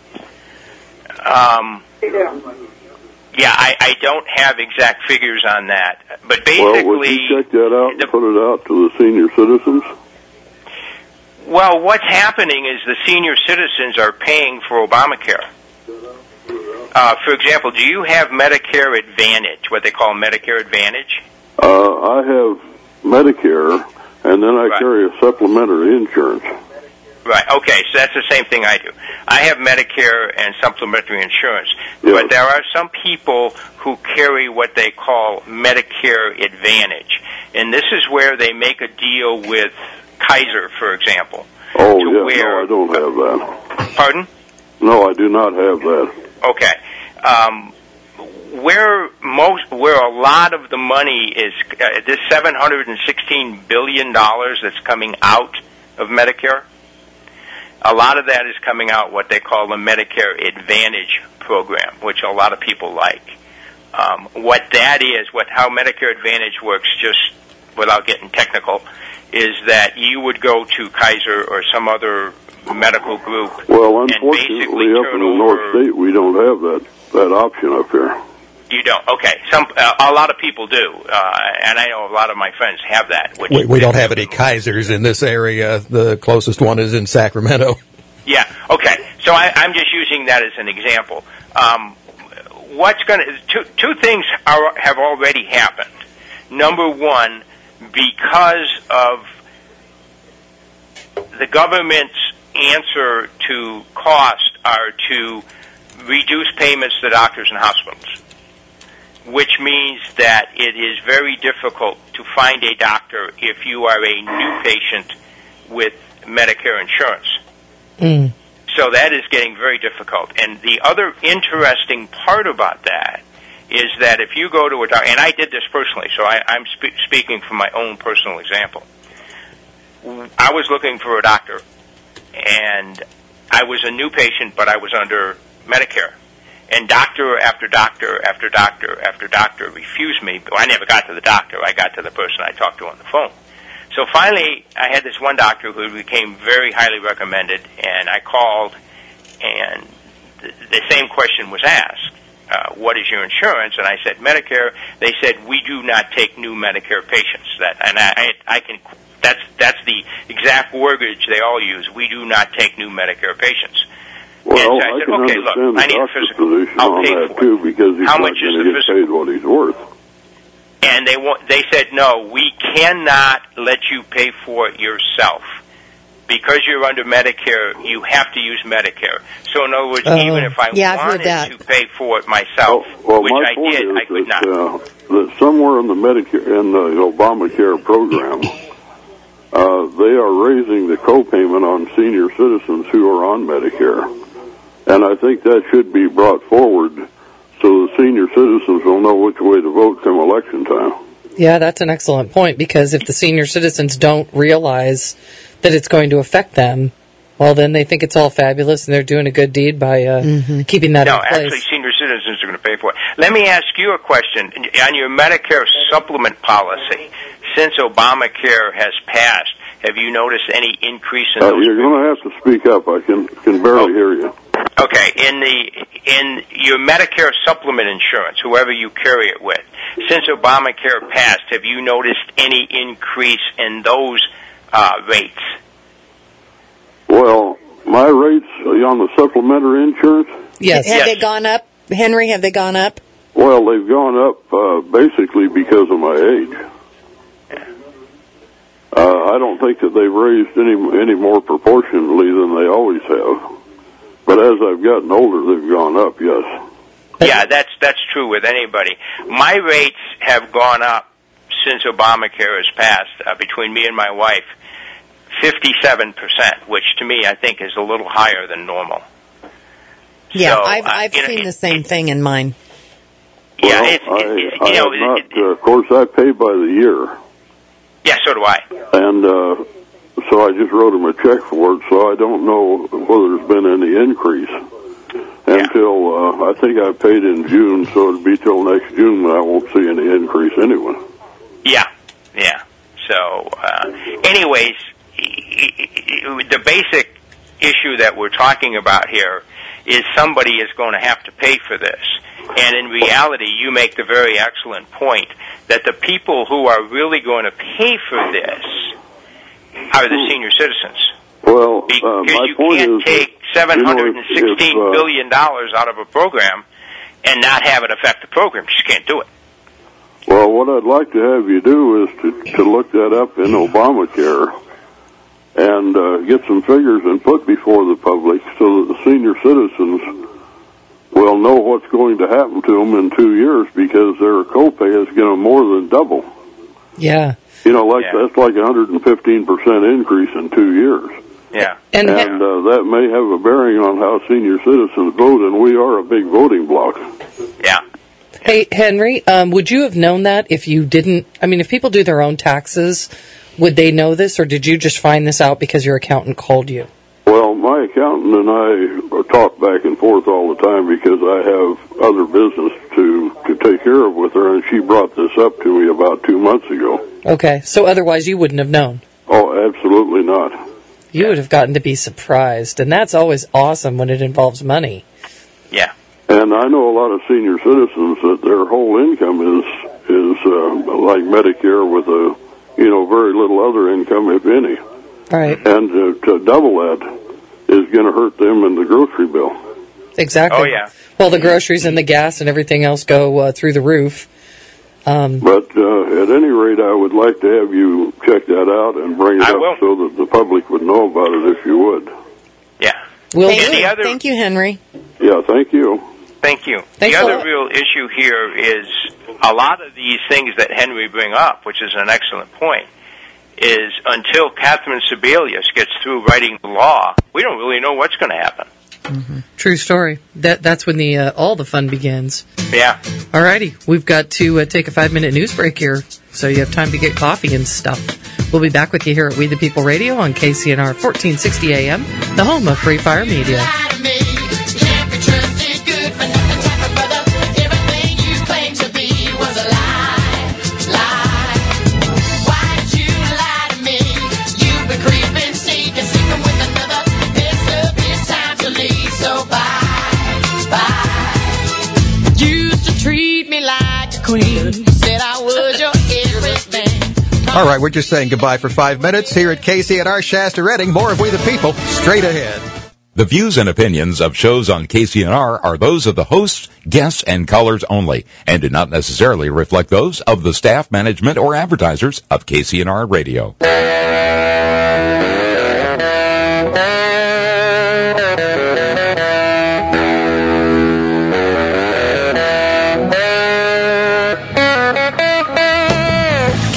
Yeah, I don't have exact figures on that, but basically... Well, would you check that out and put it out to the senior citizens? Well, what's happening is the senior citizens are paying for Obamacare. For example, do you have Medicare Advantage, what they call Medicare Advantage? I have Medicare, and then I carry a supplementary insurance. Right, okay, so that's the same thing I do. I have Medicare and supplementary insurance, yes. But there are some people who carry what they call Medicare Advantage, and this is where they make a deal with Kaiser, for example. Oh, yeah, no, I don't have that. Pardon? No, I do not have that. Okay. Where a lot of the money is, this $716 billion that's coming out of Medicare, a lot of that is coming out what they call the Medicare Advantage program, which a lot of people like. What that is, how Medicare Advantage works, just without getting technical, is that you would go to Kaiser or some other medical group. Well, unfortunately, up in the North State, we don't have that option up here. You don't? Okay. A lot of people do, and I know a lot of my friends have that. We don't have any Kaisers in this area. The closest one is in Sacramento. Yeah. Okay. So I'm just using that as an example. Two things have already happened. Number one, because of the government's answer to cost are to reduce payments to doctors and hospitals, which means that it is very difficult to find a doctor if you are a new patient with Medicare insurance. Mm. So that is getting very difficult. And the other interesting part about that is that if you go to a doctor, and I did this personally, so I'm speaking from my own personal example. I was looking for a doctor, and I was a new patient, but I was under Medicare. And doctor after doctor after doctor after doctor refused me. I never got to the doctor. I got to the person I talked to on the phone. So finally, I had this one doctor who became very highly recommended, and I called, and the same question was asked. What is your insurance? And I said, Medicare. They said, we do not take new Medicare patients. That's the exact wordage they all use. We do not take new Medicare patients. Well, and so I said, can okay, understand look, the I need a doctor's physical. position I'll on pay that for too, it. because he's How not much is going the to get physical? paid what he's worth. And they said, no, we cannot let you pay for it yourself. Because you're under Medicare, you have to use Medicare. So in other words, even if I wanted to pay for it myself, which I did, I could not. That somewhere in the Medicare, in the Obamacare program, they are raising the co-payment on senior citizens who are on Medicare. And I think that should be brought forward so the senior citizens will know which way to vote come election time. Yeah, that's an excellent point, because if the senior citizens don't realize that it's going to affect them, Well, then they think it's all fabulous, and they're doing a good deed by keeping that in place. Actually, senior citizens are going to pay for it. Let me ask you a question. On your Medicare supplement policy, since Obamacare has passed, have you noticed any increase in those? You're going to have to speak up. I can barely hear you. Okay, in your Medicare supplement insurance, whoever you carry it with, since Obamacare passed, have you noticed any increase in those rates? Well, my rates on the supplementary insurance? Yes. Have they gone up, Henry? Have they gone up? Well, they've gone up basically because of my age. I don't think that they've raised any more proportionately than they always have. But as I've gotten older, they've gone up, yes. Yeah, that's true with anybody. My rates have gone up since Obamacare has passed, between me and my wife, 57%, which to me I think is a little higher than normal. Yeah, So, I've seen the same thing in mine. Yeah, Well, of course, I pay by the year. Yeah, so do I. And so I just wrote them a check for it, so I don't know whether there's been any increase until I think I paid in June, so it'll be till next June when I won't see any increase anyway. Yeah. So, anyways, the basic issue that we're talking about here is somebody is going to have to pay for this. And in reality, you make the very excellent point that the people who are really going to pay for this are the senior citizens. Well, because my you point can't is, take $716 billion out of a program and not have it affect the program. You just can't do it. Well, what I'd like to have you do is to look that up in Obamacare and get some figures and put before the public so that the senior citizens will know what's going to happen to them in 2 years, because their copay is going to more than double. Yeah. That's like 115% increase in 2 years. Yeah. And that may have a bearing on how senior citizens vote, and we are a big voting bloc. Yeah. Hey, Henry, would you have known that if you didn't? I mean, if people do their own taxes, would they know this, or did you just find this out because your accountant called you? Well, my accountant and I talk back and forth all the time because I have other business to take care of with her, and she brought this up to me about 2 months ago. Okay, so otherwise you wouldn't have known? Oh, absolutely not. You would have gotten to be surprised, and that's always awesome when it involves money. Yeah. And I know a lot of senior citizens that their whole income is like Medicare with very little other income, if any. Right. And to double that is going to hurt them in the grocery bill. Exactly. Oh, yeah. Well, the groceries and the gas and everything else go through the roof. But at any rate, I would like to have you check that out and bring it up so that the public would know about it if you would. Yeah. Thank you, Henry. Yeah, thank you. Thank you. Thanks the a other lot. real issue here is a lot of these things that Henry bring up, which is an excellent point, is until Catherine Sebelius gets through writing the law, we don't really know what's going to happen. Mm-hmm. True story. That's when all the fun begins. Yeah. Alrighty, we've got to take a 5-minute news break here, so you have time to get coffee and stuff. We'll be back with you here at We the People Radio on KCNR 1460 AM, the home of Free Fire Media. Said I was your everything. All right, we're just saying goodbye for 5 minutes here at KCNR Shasta Redding. More of We the People straight ahead. The views and opinions of shows on KCNR are those of the hosts, guests, and callers only, and do not necessarily reflect those of the staff, management, or advertisers of KCNR Radio.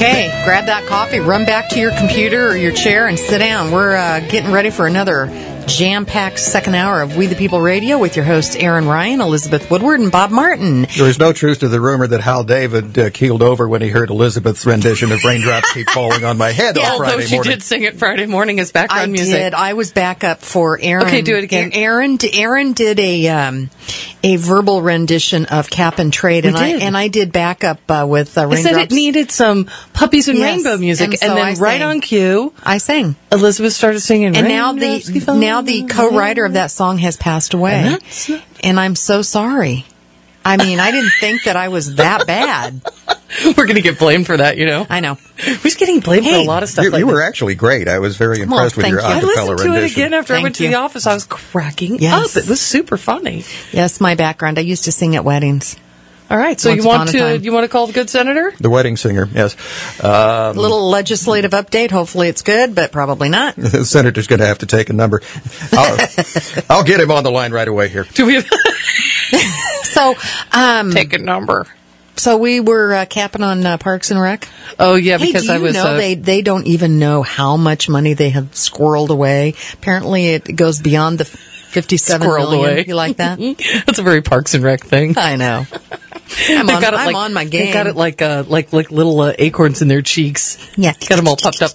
Grab that coffee, run back to your computer or your chair, and sit down. We're getting ready for another jam-packed second hour of We the People Radio with your hosts Aaron Ryan, Elizabeth Woodward, and Bob Martin. There is no truth to the rumor that Hal David keeled over when he heard Elizabeth's rendition of Raindrops Keep Falling on My Head on Friday although she morning. did sing it Friday morning as background music. I did. I was backup for Aaron. Okay, do it again. Aaron did a verbal rendition of Cap and Trade, and I did backup with I Raindrops. said it needed some Puppies and Yes, Rainbow music, and so and then I right sang. on cue, I sang. Elizabeth started singing. And now the co-writer of that song has passed away, and I'm so sorry. I mean, I didn't think that I was that bad. We're going to get blamed for that, you know. I know. We're just getting blamed for a lot of stuff. You were actually great. I was very impressed with your I acapella listened to rendition. it again after I went to the office. I was cracking up. It was super funny. Yes, my background. I used to sing at weddings. All right, so you want to call the good senator? The wedding singer, yes. A little legislative update. Hopefully it's good, but probably not. The senator's going to have to take a number. I'll get him on the line right away here. Do we have So, take a number. So we were capping on Parks and Rec. Oh yeah, hey, because do you I was. know they don't even know how much money they have squirreled away. Apparently, it goes beyond the 57 Squirreled million. away. You like that? That's a very Parks and Rec thing. I know. I'm on my game. They got it like little acorns in their cheeks. Yeah, got them all puffed up.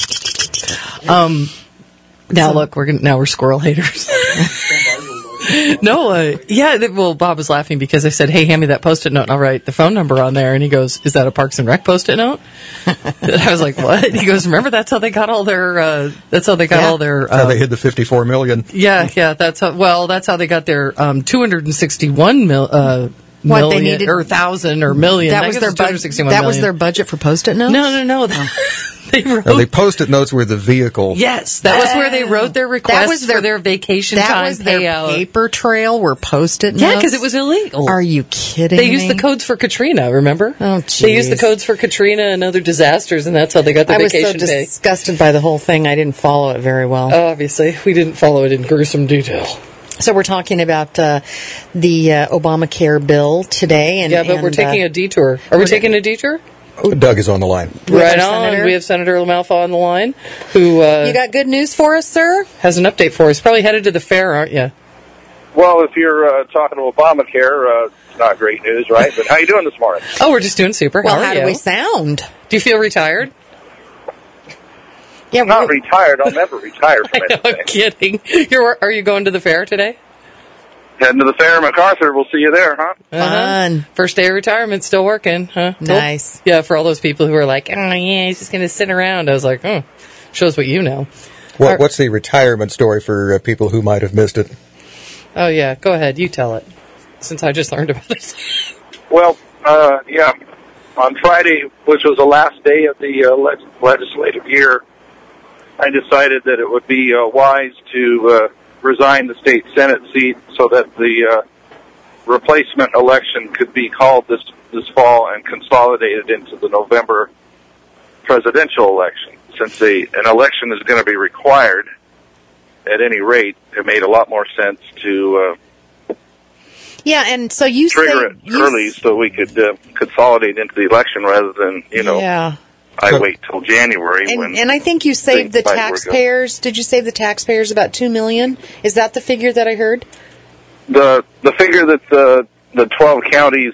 Now look, we're squirrel haters. No, well, Bob was laughing because I said, "Hey, hand me that Post-it note, and I'll write the phone number on there." And he goes, "Is that a Parks and Rec Post-it note?" I was like, "What?" He goes, "Remember, that's how they got all their. That's how they got all their. How they hid the 54 million. Yeah. That's how they got their 261 million they needed, or thousand or million. That was their budget. That was their budget for Post-it notes. No. The Post-it notes were the vehicle. Yes, that was where they wrote their requests for their vacation time payout. That was their paper trail were Post-it notes? Yeah, because it was illegal. Are you kidding me? They used the codes for Katrina, remember? Oh, jeez. They used the codes for Katrina and other disasters, and that's how they got the vacation pay. I was so disgusted by the whole thing, I didn't follow it very well. Obviously, we didn't follow it in gruesome detail. So we're talking about the Obamacare bill today. But we're taking a detour. Are we taking a detour? Doug is on the line. Right on. Senator. We have Senator LaMalfa on the line, who you got good news for us, sir? Has an update for us. Probably headed to the fair, aren't you? Well, if you're talking to Obamacare, it's not great news, right? But how you doing this morning? Oh, we're just doing super. Well, how do we sound? Do you feel retired? Yeah, I'm not retired. I'll never retire from anything. I'm kidding. Are you going to the fair today? Heading to the fair in MacArthur. We'll see you there, huh? Fun. First day of retirement, still working, huh? Nice. Yeah, for all those people who are like, oh, yeah, he's just going to sit around. I was like, shows what you know. What's the retirement story for people who might have missed it? Oh, yeah. Go ahead. You tell it, since I just learned about it. Well, yeah. On Friday, which was the last day of the legislative year, I decided that it would be wise to resign the state Senate seat so that the replacement election could be called this fall and consolidated into the November presidential election. Since an election is going to be required at any rate, it made a lot more sense to yeah, and so you trigger it early so we could consolidate into the election rather than I wait till January and I think you saved the taxpayers. Did you save the taxpayers about $2 million? Is that the figure that I heard? The figure that the 12 counties,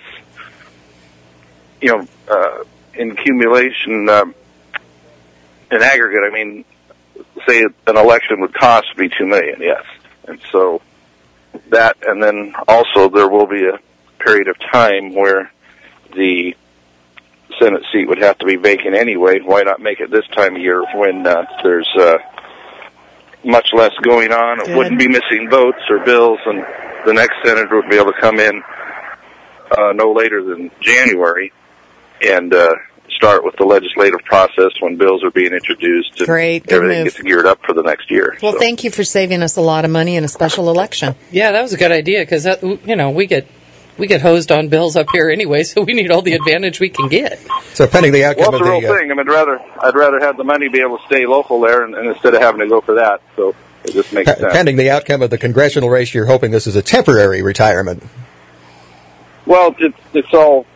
in accumulation, in aggregate, I mean, say an election would cost be $2 million, yes, and so that, and then also there will be a period of time where the Senate seat would have to be vacant anyway. Why not make it this time of year when there's much less going on? It wouldn't be missing votes or bills, and the next senator would be able to come in no later than January and start with the legislative process when bills are being introduced. And Great. Everything gets geared up for the next year. Well, thank you for saving us a lot of money in a special election. Yeah, that was a good idea because we get hosed on bills up here anyway, so we need all the advantage we can get. So pending the outcome of the real thing. I mean, I'd rather have the money be able to stay local there, and instead of having to go for that. So it just makes sense. Pending the outcome of the congressional race, you're hoping this is a temporary retirement. Well, it's all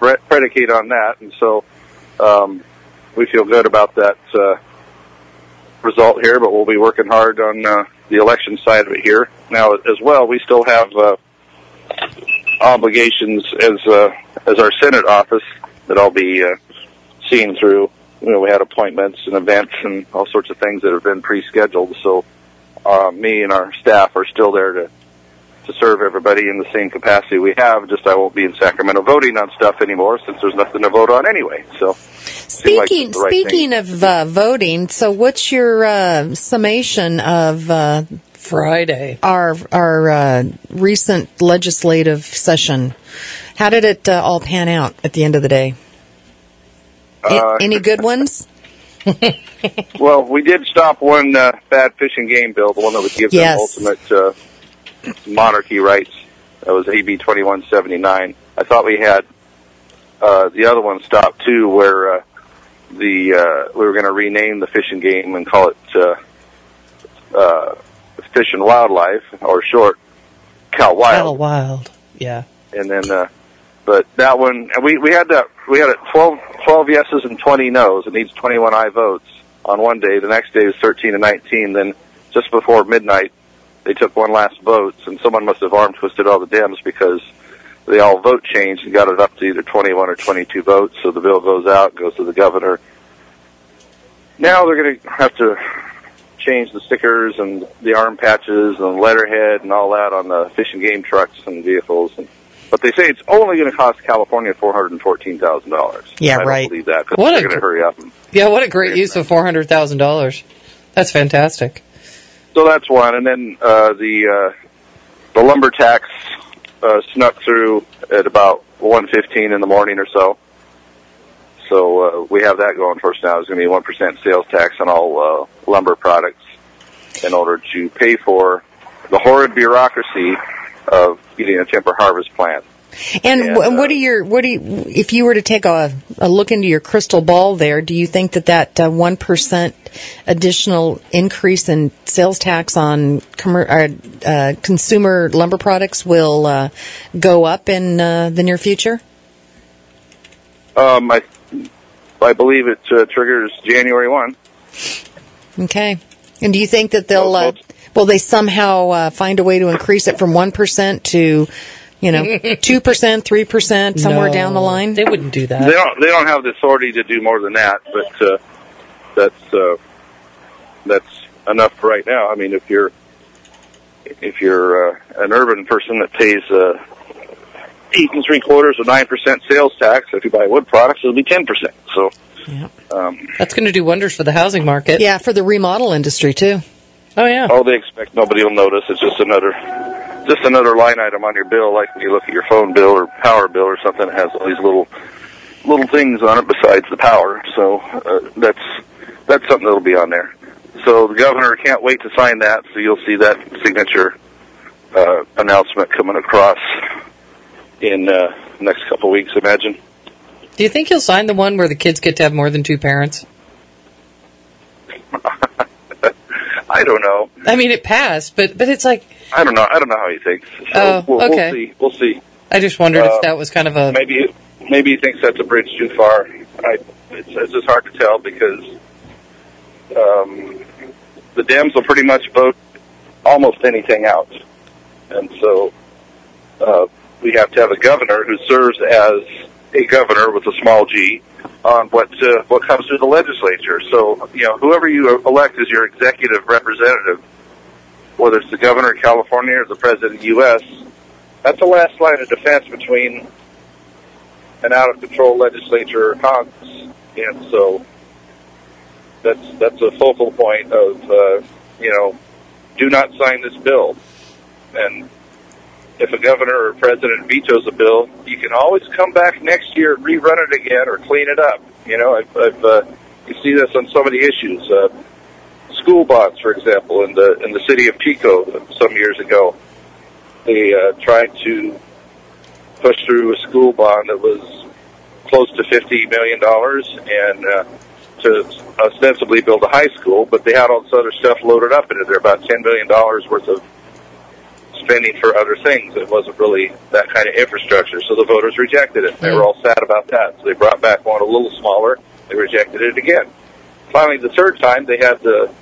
predicated on that, and so we feel good about that result here, but we'll be working hard on the election side of it here. Now, as well, we still have obligations as our Senate office that I'll be seeing through. You know, we had appointments and events and all sorts of things that have been pre-scheduled, so me and our staff are still there to serve everybody in the same capacity we have, just I won't be in Sacramento voting on stuff anymore since there's nothing to vote on anyway. So, Speaking of voting, so what's your summation of Friday, our recent legislative session? How did it all pan out at the end of the day? Any good ones? Well, we did stop one bad fish and game bill, the one that would give them ultimate monarchy rights. That was AB 2179. I thought we had the other one stopped too, where we were going to rename the Fish and Game and call it Fish and Wildlife, or short, Cal Wild. Cal Wild, yeah. And then, but that one, and we had that. We had 12 yeses and 20 nos. It needs 21 aye votes on one day. The next day was 13 and 19. Then just before midnight, they took one last vote, and someone must have arm twisted all the Dems because they all vote changed and got it up to either 21 or 22 votes. So the bill goes out, goes to the governor. Now they're going to have to change the stickers and the arm patches and letterhead and all that on the fish and game trucks and vehicles. But they say it's only going to cost California $414,000. Yeah, I right. don't believe that because they're going to hurry up. Yeah, what a great use of $400,000. That's fantastic. So that's one, and then the lumber tax snuck through at about 1:15 in the morning or so. So we have that going for us now. There's going to be 1% sales tax on all lumber products in order to pay for the horrid bureaucracy of getting a timber harvest plan. And if you were to take a look into your crystal ball there, do you think that 1% additional increase in sales tax on consumer lumber products will go up in the near future? I believe it triggers January 1. Okay. And do you think that will they somehow find a way to increase it from 1% to 2%, 3%, somewhere down the line? They wouldn't do that. They don't have the authority to do more than that, but that's enough for right now. I mean, if you're an urban person that pays 8 3/4 or 9% sales tax, if you buy wood products, it'll be 10%. So that's going to do wonders for the housing market. Yeah, for the remodel industry too. Oh yeah. Oh, they expect nobody will notice. It's just another line item on your bill, like when you look at your phone bill or power bill or something that has all these little things on it besides the power. So that's something that'll be on there. So the governor can't wait to sign that. So you'll see that signature announcement coming across in the next couple of weeks, imagine. Do you think he'll sign the one where the kids get to have more than 2 parents? I don't know. I mean, it passed, but it's like... I don't know how he thinks. So okay. We'll see. I just wondered if that was kind of a... Maybe he thinks that's a bridge too far. It's just hard to tell because the Dems will pretty much vote almost anything out. And so we have to have a governor who serves as a governor with a small g on what comes through the legislature. So, whoever you elect as your executive representative, whether it's the governor of California or the president of the U.S., that's the last line of defense between an out-of-control legislature or Congress. And so that's a focal point of, do not sign this bill. And if a governor or president vetoes a bill, you can always come back next year and rerun it again or clean it up. You see this on so many issues. School bonds, for example, in the city of Pico some years ago, they tried to push through a school bond that was close to $50 million and to ostensibly build a high school, but they had all this other stuff loaded up in it. There about $10 million worth of spending for other things. It wasn't really that kind of infrastructure, so the voters rejected it. They were all sad about that, so they brought back one a little smaller. They rejected it again. Finally, the third time, they had the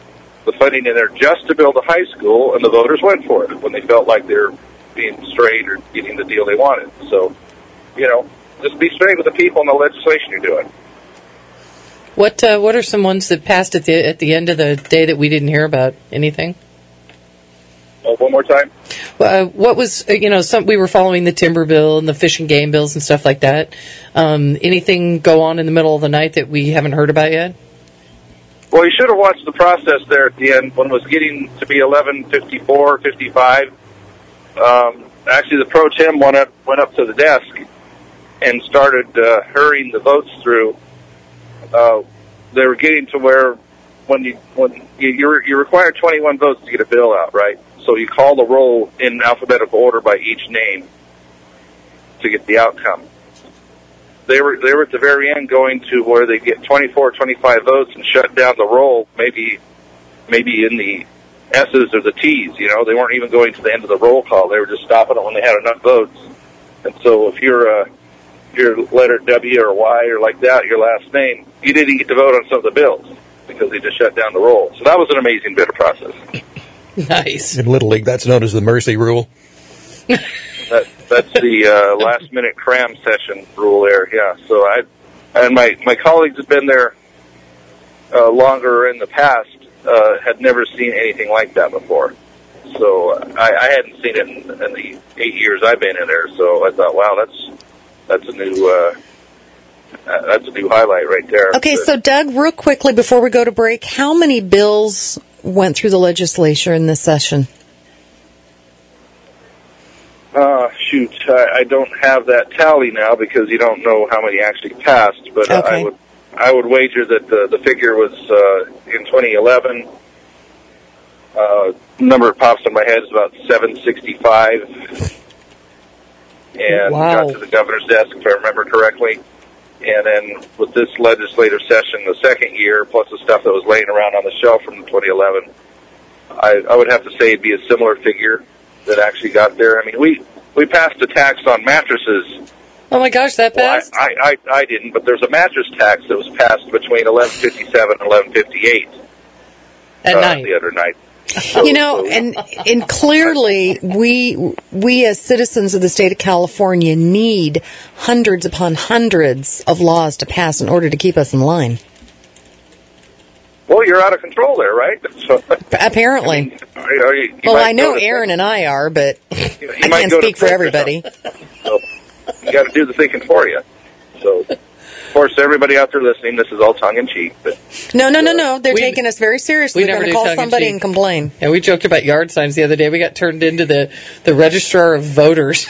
the funding in there just to build a high school, and the voters went for it when they felt like they were being straight or getting the deal they wanted. So, just be straight with the people and the legislation you're doing. What are some ones that passed at the end of the day that we didn't hear about? Anything? One more time. What was we were following the timber bill and the fish and game bills and stuff like that. Anything go on in the middle of the night that we haven't heard about yet? Well, you should have watched the process there at the end when it was getting to be 11:54, 55. Actually, the pro tem went up to the desk and started hurrying the votes through. They were getting to where when you require 21 votes to get a bill out, right? So you call the roll in alphabetical order by each name to get the outcome. They were at the very end going to where they get 24, 25 votes and shut down the roll, maybe in the S's or the T's. They weren't even going to the end of the roll call. They were just stopping it when they had enough votes. And so if you're letter W or Y or like that, your last name, you didn't get to vote on some of the bills because they just shut down the roll. So that was an amazing bit of process. Nice. In Little League, that's known as the mercy rule. That's the last-minute cram session rule there. Yeah. So my colleagues have been there longer in the past. Had never seen anything like that before. So I hadn't seen it in the 8 years I've been in there. So I thought, wow, that's a new highlight right there. Okay, so Doug, real quickly before we go to break, how many bills went through the legislature in this session? I don't have that tally now because you don't know how many actually passed. But okay. I would wager that the figure was in 2011. Number that pops in my head is about 765. And got to the governor's desk, if I remember correctly. And then with this legislative session, the second year, plus the stuff that was laying around on the shelf from 2011, I would have to say it'd be a similar figure that actually got there. I mean, we passed a tax on mattresses. Oh my gosh, that passed? Well, I didn't, but there's a mattress tax that was passed between 11:57 and 11:58 at night. The other night. And clearly we as citizens of the state of California need hundreds upon hundreds of laws to pass in order to keep us in line. Well, you're out of control there, right? So, apparently. I know Aaron and I are, but I can't speak for everybody. So you got to do the thinking for you. So, of course, everybody out there listening, this is all tongue-in-cheek. But No. They're taking us very seriously. They're going to call somebody and complain. And we joked about yard signs the other day. We got turned into the registrar of voters.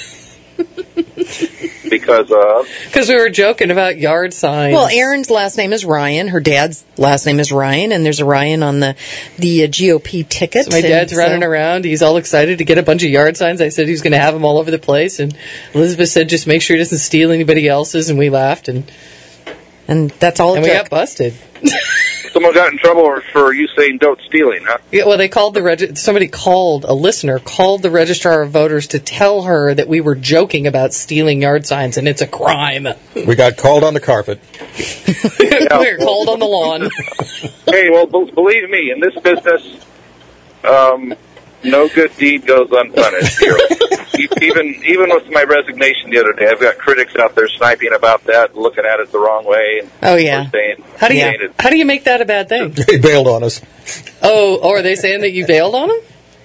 Because we were joking about yard signs. Well, Erin's last name is Ryan. Her dad's last name is Ryan, and there's a Ryan on the GOP ticket. So my dad's running around. He's all excited to get a bunch of yard signs. I said he was going to have them all over the place, and Elizabeth said just make sure he doesn't steal anybody else's, and we laughed, and that's all. And we got busted. Someone got in trouble for you saying don't stealing, huh? Yeah, well, they called a listener called the registrar of voters to tell her that we were joking about stealing yard signs, and it's a crime. We got called on the carpet. We were called on the lawn. Hey, well, believe me, in this business, no good deed goes unpunished. Even with my resignation the other day, I've got critics out there sniping about that, looking at it the wrong way. Oh yeah. How do you make that a bad thing? They bailed on us. Oh, are they saying that you bailed on them?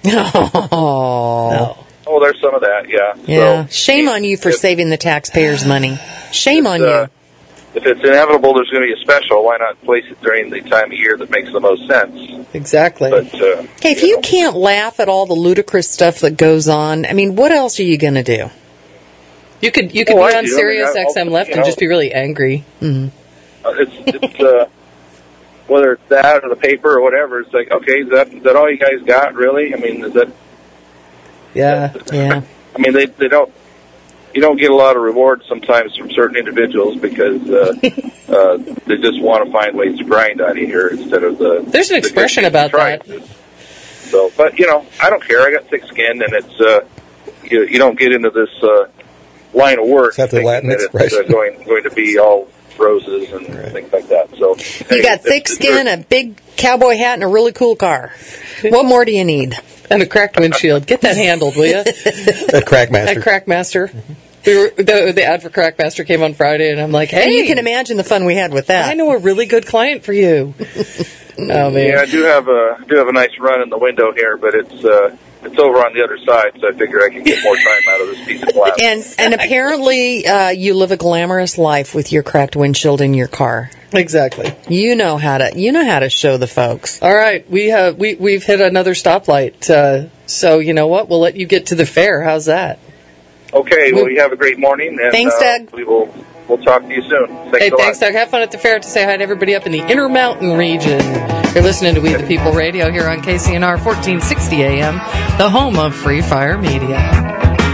No. Oh, there's some of that. Yeah. Yeah. So, shame on you for saving the taxpayers' money. Shame on you. If it's inevitable, there's going to be a special. Why not place it during the time of year that makes the most sense? Exactly. But, okay, if you can't laugh at all the ludicrous stuff that goes on, I mean, what else are you going to do? You could be on Sirius XM Left and just be really angry. Mm-hmm. It's whether it's that or the paper or whatever. It's like, okay, is that all you guys got? Really? I mean, is that? Yeah. I mean, they don't. You don't get a lot of rewards sometimes from certain individuals because they just want to find ways to grind on you here instead of the. There's an expression about that. So, but I don't care. I got thick skin, and it's you don't get into this line of work Is that the Latin expression? It's going to be all roses and things like that. So you got thick skin, a big cowboy hat, and a really cool car. What more do you need? And a cracked windshield. Get that handled, will you? At Crackmaster. At Crackmaster. The ad for Crackmaster came on Friday, and I'm like, hey. And you can imagine the fun we had with that. I know a really good client for you. Oh, man. Yeah, I do have a nice run in the window here, but it's over on the other side, so I figure I can get more time out of this piece of glass. And apparently you live a glamorous life with your cracked windshield in your car. Exactly. You know how to show the folks. All right, we've hit another stoplight. So you know what? We'll let you get to the fair. How's that? Okay. Well, you have a great morning. And, thanks, Doug. We'll talk to you soon. Thanks, Doug. Have fun at the fair. To say hi to everybody up in the Intermountain region. You're listening to We the People Radio here on KCNR 1460 AM, the home of Free Fire Media.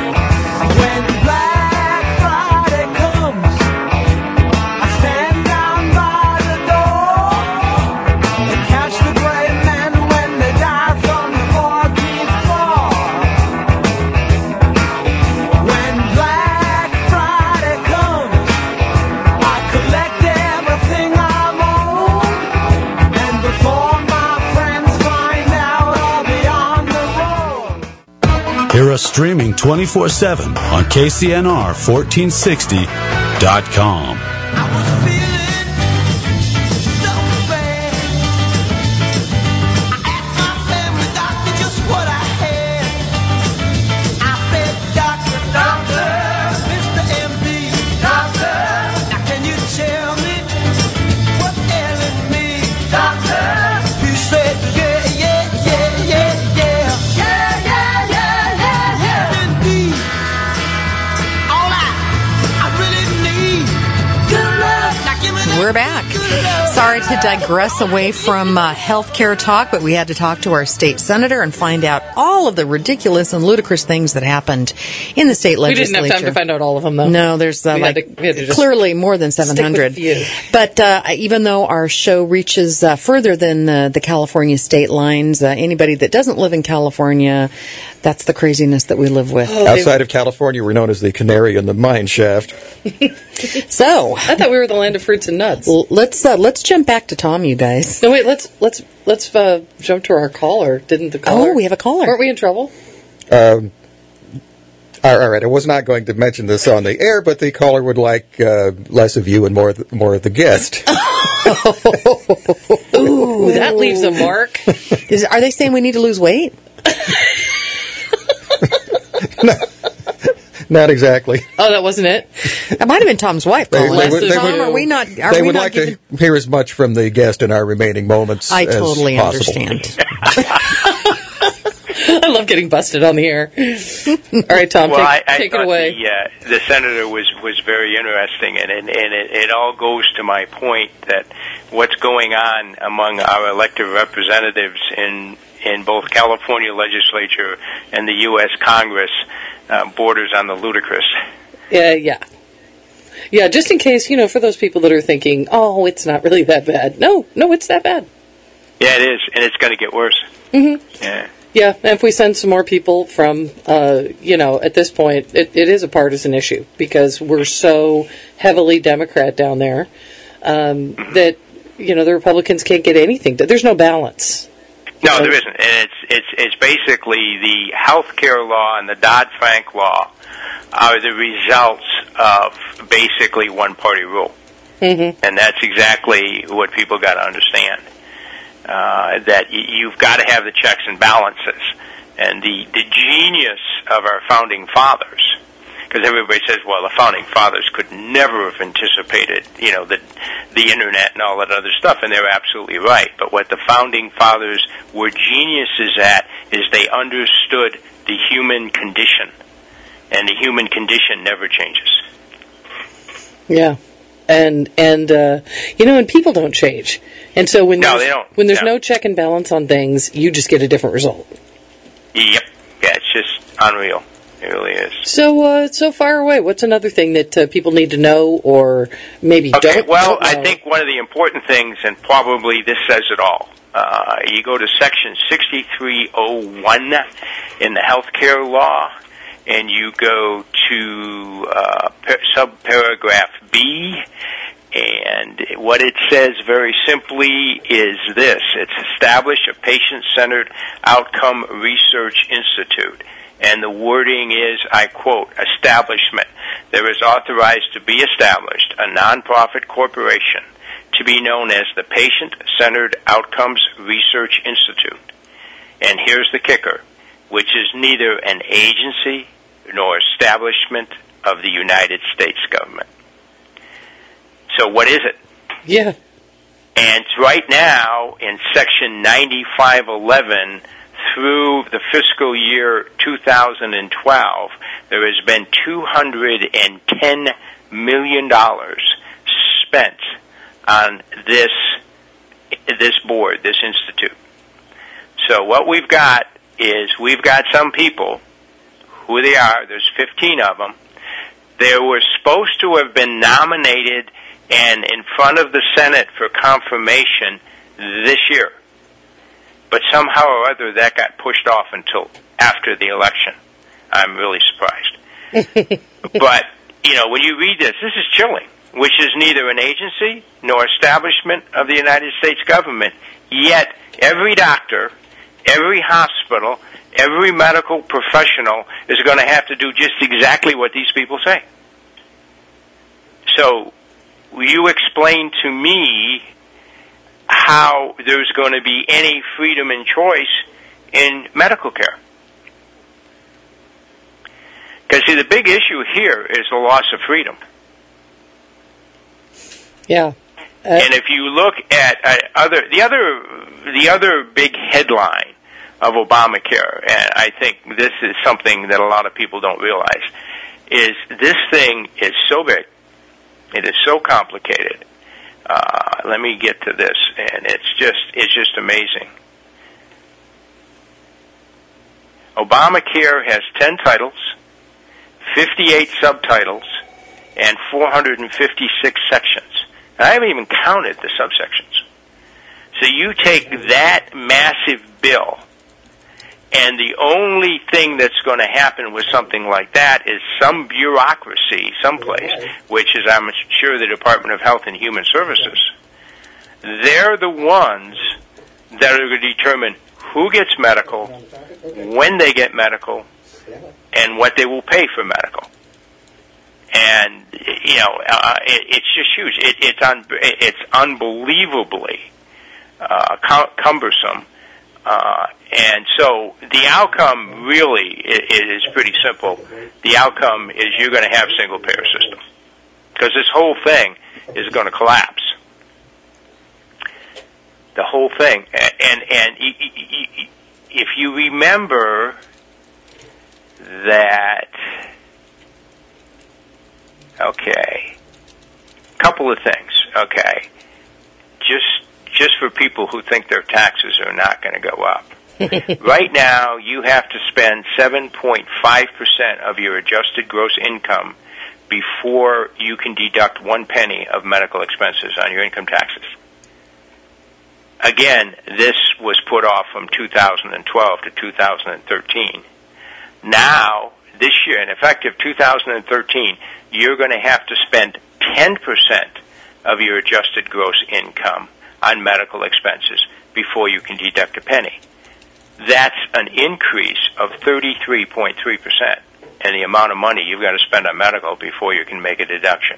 Hear us streaming 24/7 on KCNR1460.com. We're back. Sorry to digress away from healthcare talk, but we had to talk to our state senator and find out all of the ridiculous and ludicrous things that happened in the state legislature. We didn't have time to find out all of them, though. No, there's clearly more than 700. But even though our show reaches further than the California state lines, anybody that doesn't live in California, that's the craziness that we live with. Outside of California, we're known as the canary in the mine shaft. So I thought we were the land of fruits and nuts. Let's jump back to Tom, you guys. No, wait. Let's jump to our caller. Didn't the caller? Oh, we have a caller. Weren't we in trouble? All right. I was not going to mention this on the air, but the caller would like less of you and more of the guest. Ooh, that leaves a mark. Are they saying we need to lose weight? Not exactly. Oh, that wasn't it? That might have been Tom's wife. They would like to hear as much from the guest in our remaining moments I as totally possible. understand. I love getting busted on the air. All right, Tom, take it away. The senator was very interesting, and it all goes to my point that what's going on among our elected representatives in both California legislature and the U.S. Congress borders on the ludicrous. Yeah, just in case, for those people that are thinking, oh, it's not really that bad. No, it's that bad. Yeah, it is, and it's going to get worse. Mm-hmm. Yeah. Yeah, and if we send some more people from, at this point, it is a partisan issue because we're so heavily Democrat down there that, the Republicans can't get anything. There's no balance. No, there isn't, and it's basically the health care law and the Dodd-Frank law are the results of basically one-party rule, and that's exactly what people got to understand. That you've got to have the checks and balances, and the genius of our founding fathers. Because everybody says, well, the founding fathers could never have anticipated, the internet and all that other stuff, and they're absolutely right. But what the founding fathers were geniuses at is they understood the human condition, and the human condition never changes. Yeah, and people don't change, and so when there's no check and balance on things, you just get a different result. Yep, yeah, it's just unreal. It really is. So far away. What's another thing that people need to know, or maybe don't? Well, I think one of the important things, and probably this says it all. You go to Section 6301 in the healthcare law, and you go to subparagraph B, what it says very simply is this. It's establish a patient-centered outcome research institute. And the wording is, I quote, establishment. There is authorized to be established a nonprofit corporation to be known as the Patient-Centered Outcomes Research Institute. And here's the kicker, which is neither an agency nor establishment of the United States government. So what is it? Yeah. And right now, in Section 9511, through the fiscal year 2012, there has been $210 million spent on this board, this institute. So what we've got is we've got some people, who they are, there's 15 of them. They were supposed to have been nominated and in front of the Senate for confirmation this year. But somehow or other that got pushed off until after the election. I'm really surprised. But, when you read this is chilling, which is neither an agency nor establishment of the United States government. Yet every doctor, every hospital, every medical professional is going to have to do just exactly what these people say. So, will you explain to me how there's going to be any freedom and choice in medical care? Because, see, the big issue here is the loss of freedom. Yeah. And if you look at the other big headline of Obamacare, and I think this is something that a lot of people don't realize, is this thing is so big, it is so complicated. Let me get to this, and it's just amazing. Obamacare has 10 titles, 58 subtitles, and 456 sections. And I haven't even counted the subsections. So you take that massive bill, and the only thing that's going to happen with something like that is some bureaucracy someplace, which is, I'm sure, the Department of Health and Human Services. They're the ones that are going to determine who gets medical, when they get medical, and what they will pay for medical. And, it's just huge. It's unbelievably cumbersome. And so the outcome really is pretty simple. The outcome is you're going to have single-payer system. Because this whole thing is going to collapse. The whole thing. And if you remember that, okay, couple of things, okay, just for people who think their taxes are not going to go up. Right now, you have to spend 7.5% of your adjusted gross income before you can deduct 1 penny of medical expenses on your income taxes. Again, this was put off from 2012 to 2013. Now, this year, in effective 2013, you're going to have to spend 10% of your adjusted gross income on medical expenses before you can deduct a penny. That's an increase of 33.3% in the amount of money you've got to spend on medical before you can make a deduction.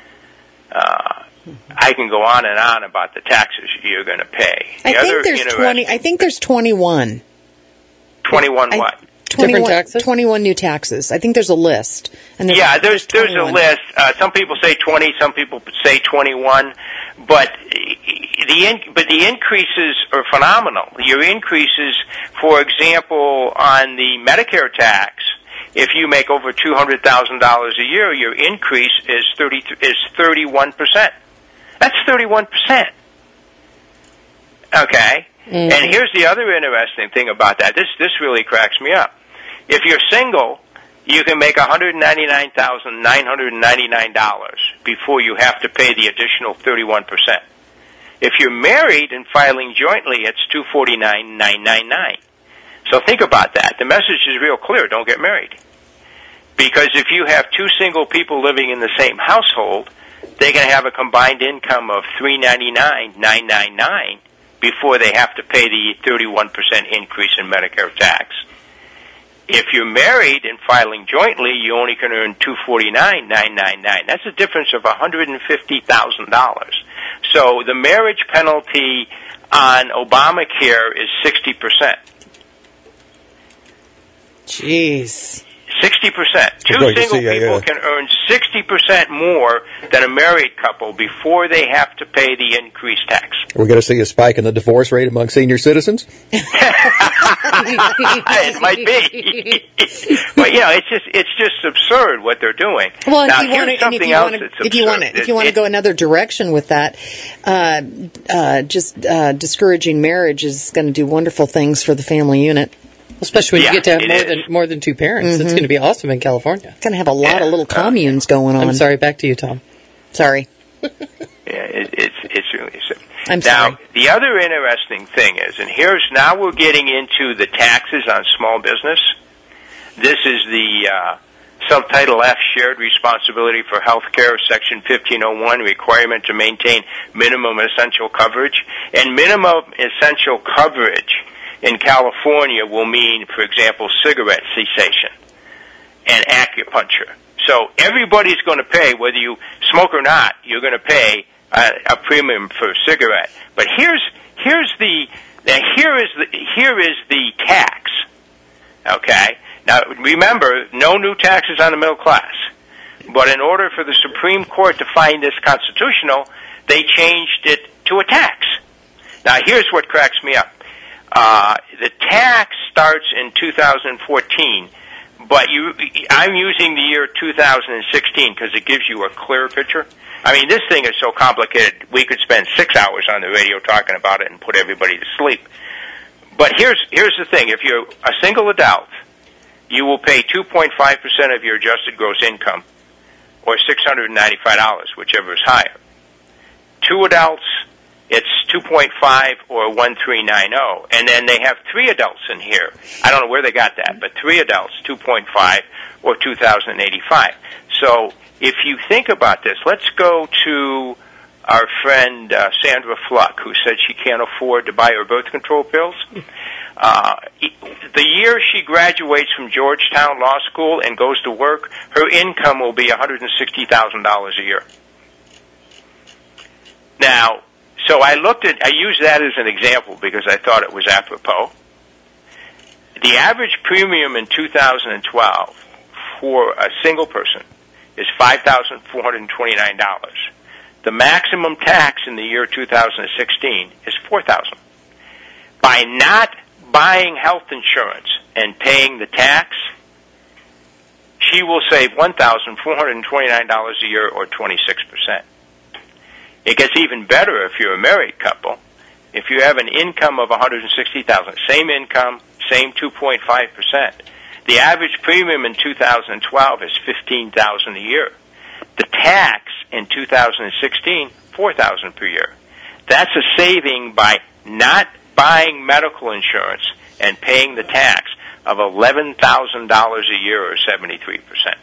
I can go on and on about the taxes you're going to pay. I think there's 21. 21 what? 21 new taxes. I think there's a list. And there's a list. Some people say 20, some people say 21, but the increases are phenomenal. Your increases, for example, on the Medicare tax, if you make over $200,000 a year, your increase is 31%. That's 31%. Okay? Mm-hmm. And here's the other interesting thing about that. This really cracks me up. If you're single, you can make $199,999 before you have to pay the additional 31%. If you're married and filing jointly, it's $249,999. So think about that. The message is real clear. Don't get married. Because if you have two single people living in the same household, they can have a combined income of $399,999 before they have to pay the 31% increase in Medicare tax. If you're married and filing jointly, you only can earn $249,999. That's a difference of $150,000. So the marriage penalty on Obamacare is 60%. Jeez. 60%. Two single people can earn 60% more than a married couple before they have to pay the increased tax. We're going to see a spike in the divorce rate among senior citizens? It might be. But, it's just absurd what they're doing. Well, now, if you want to go another direction with that, discouraging marriage is going to do wonderful things for the family unit. Especially when you get to have more than two parents. Mm-hmm. It's going to be awesome in California. It's going to have a lot of little communes going on. I'm sorry, back to you, Tom. Sorry. It's really so. I'm sorry. Now, the other interesting thing is, and now we're getting into the taxes on small business. This is the subtitle F, Shared Responsibility for Healthcare, Section 1501, requirement to maintain minimum essential coverage. And minimum essential coverage in California will mean, for example, cigarette cessation and acupuncture. So everybody's going to pay, whether you smoke or not, you're going to pay a premium for a cigarette. But here is the tax. Okay? Now remember, no new taxes on the middle class. But in order for the Supreme Court to find this constitutional, they changed it to a tax. Now here's what cracks me up. The tax starts in 2014, but I'm using the year 2016 because it gives you a clear picture. I mean, this thing is so complicated, we could spend 6 hours on the radio talking about it and put everybody to sleep. But here's the thing. If you're a single adult, you will pay 2.5% of your adjusted gross income, or $695, whichever is higher. Two adults, it's 2.5 or 1390, and then they have three adults in here. I don't know where they got that, but three adults, 2.5 or 2,085. So if you think about this, let's go to our friend Sandra Fluck, who said she can't afford to buy her birth control pills. The year she graduates from Georgetown Law School and goes to work, her income will be $160,000 a year. Now, so I used that as an example because I thought it was apropos. The average premium in 2012 for a single person is $5,429. The maximum tax in the year 2016 is $4,000. By not buying health insurance and paying the tax, she will save $1,429 a year, or 26%. It gets even better if you're a married couple. If you have an income of $160,000, same income, same 2.5%. The average premium in 2012 is $15,000 a year. The tax in 2016, $4,000 per year. That's a saving by not buying medical insurance and paying the tax of $11,000 a year, or 73%.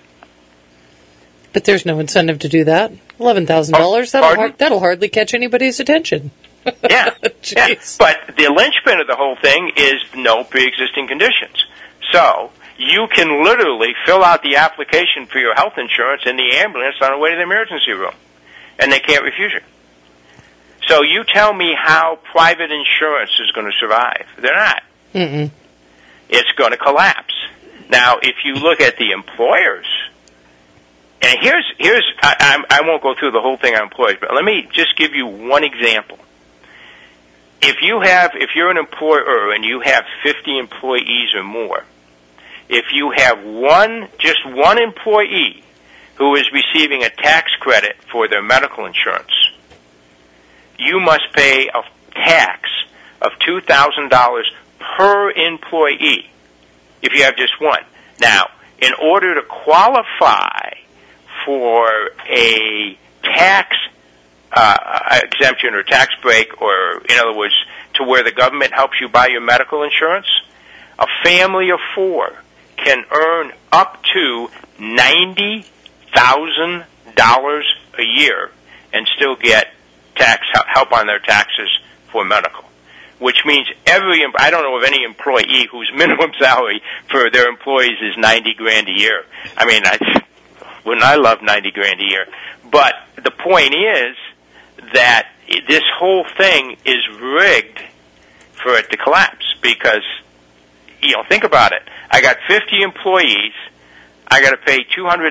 But there's no incentive to do that. $11,000, that'll hardly catch anybody's attention. Yeah. But the linchpin of the whole thing is no pre-existing conditions. So you can literally fill out the application for your health insurance in the ambulance on the way to the emergency room, and they can't refuse you. So you tell me how private insurance is going to survive. They're not. Mm-mm. It's going to collapse. Now, if you look at the employers, and I won't go through the whole thing on employers, but let me just give you one example. If you're an employer and you have 50 employees or more, if you have just one employee who is receiving a tax credit for their medical insurance, you must pay a tax of $2,000 per employee if you have just one. Now, in order to qualify for a tax exemption or tax break, or in other words, to where the government helps you buy your medical insurance, a family of four can earn up to $90,000 a year and still get tax help on their taxes for medical. Which means I don't know of any employee whose minimum salary for their employees is $90,000 a year. I mean, wouldn't I love $90,000 a year? But the point is that this whole thing is rigged for it to collapse because, think about it. I got 50 employees. I got to pay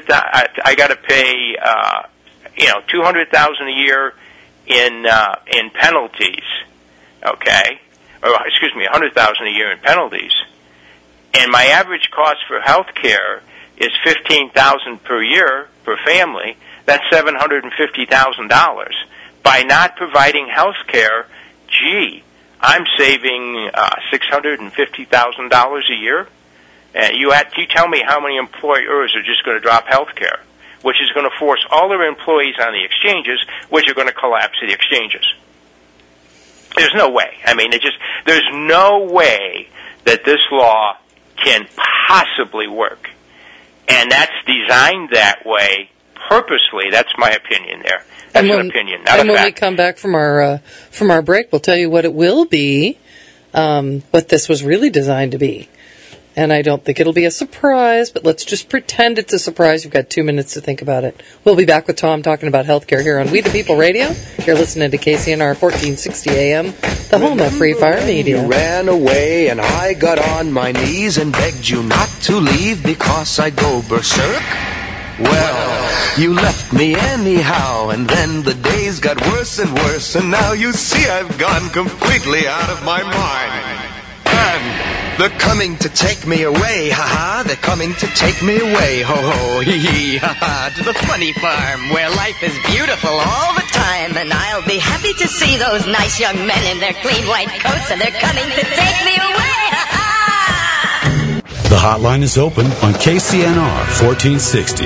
$200,000 a year in penalties. Okay, or excuse me, $100,000 a year in penalties, and my average cost for health care is $15,000 per year per family. That's $750,000. By not providing health care, I'm saving $650,000 a year. You tell me how many employers are just going to drop health care, which is going to force all their employees on the exchanges, which are going to collapse the exchanges. There's no way. I mean, there's no way that this law can possibly work. And that's designed that way purposely. That's my opinion there. That's an opinion, not a fact. And when we come back from our break, we'll tell you what it will be, what this was really designed to be. And I don't think it'll be a surprise, but let's just pretend it's a surprise. You've got 2 minutes to think about it. We'll be back with Tom talking about healthcare here on We the People Radio. You're listening to KCNR 1460 AM, the home of Free Fire Media. You ran away and I got on my knees and begged you not to leave because I'd go berserk. Well, you left me anyhow, and then the days got worse and worse, and now you see I've gone completely out of my mind. And they're coming to take me away, ha-ha, they're coming to take me away, ho-ho, hee-hee, ha-ha, to the funny farm where life is beautiful all the time, and I'll be happy to see those nice young men in their clean white coats, and they're coming to take me away, ha-ha! The hotline is open on KCNR 1460,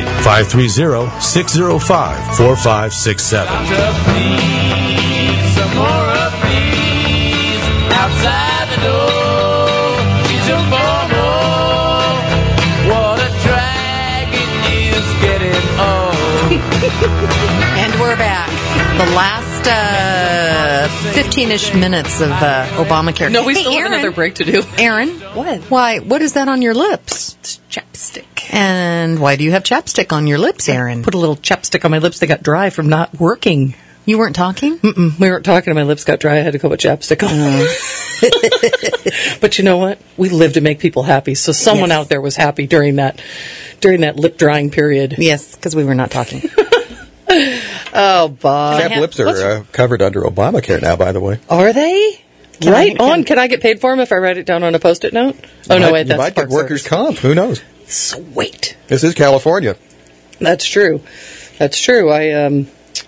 530-605-4567. Some more of these outside the door. She's a more. What a drag it is getting old. And we're back. The last 15-ish minutes of Obamacare. No, we still have another break to do. Aaron? What? Why? What is that on your lips? It's chapstick. And why do you have chapstick on your lips, Aaron? Put a little chapstick on my lips. They got dry from not working. You weren't talking? Mm-mm. We weren't talking and my lips got dry. I had to go with chapstick on. But you know what? We live to make people happy. So someone out there was happy during that lip drying period. Yes, because we were not talking. Oh, Bob. Chap lips are covered under Obamacare now, by the way. Are they? Can I get paid for them if I write it down on a Post-it note? Oh, no, wait, that's you might get workers' comp. Who knows? Sweet. This is California. That's true. I'm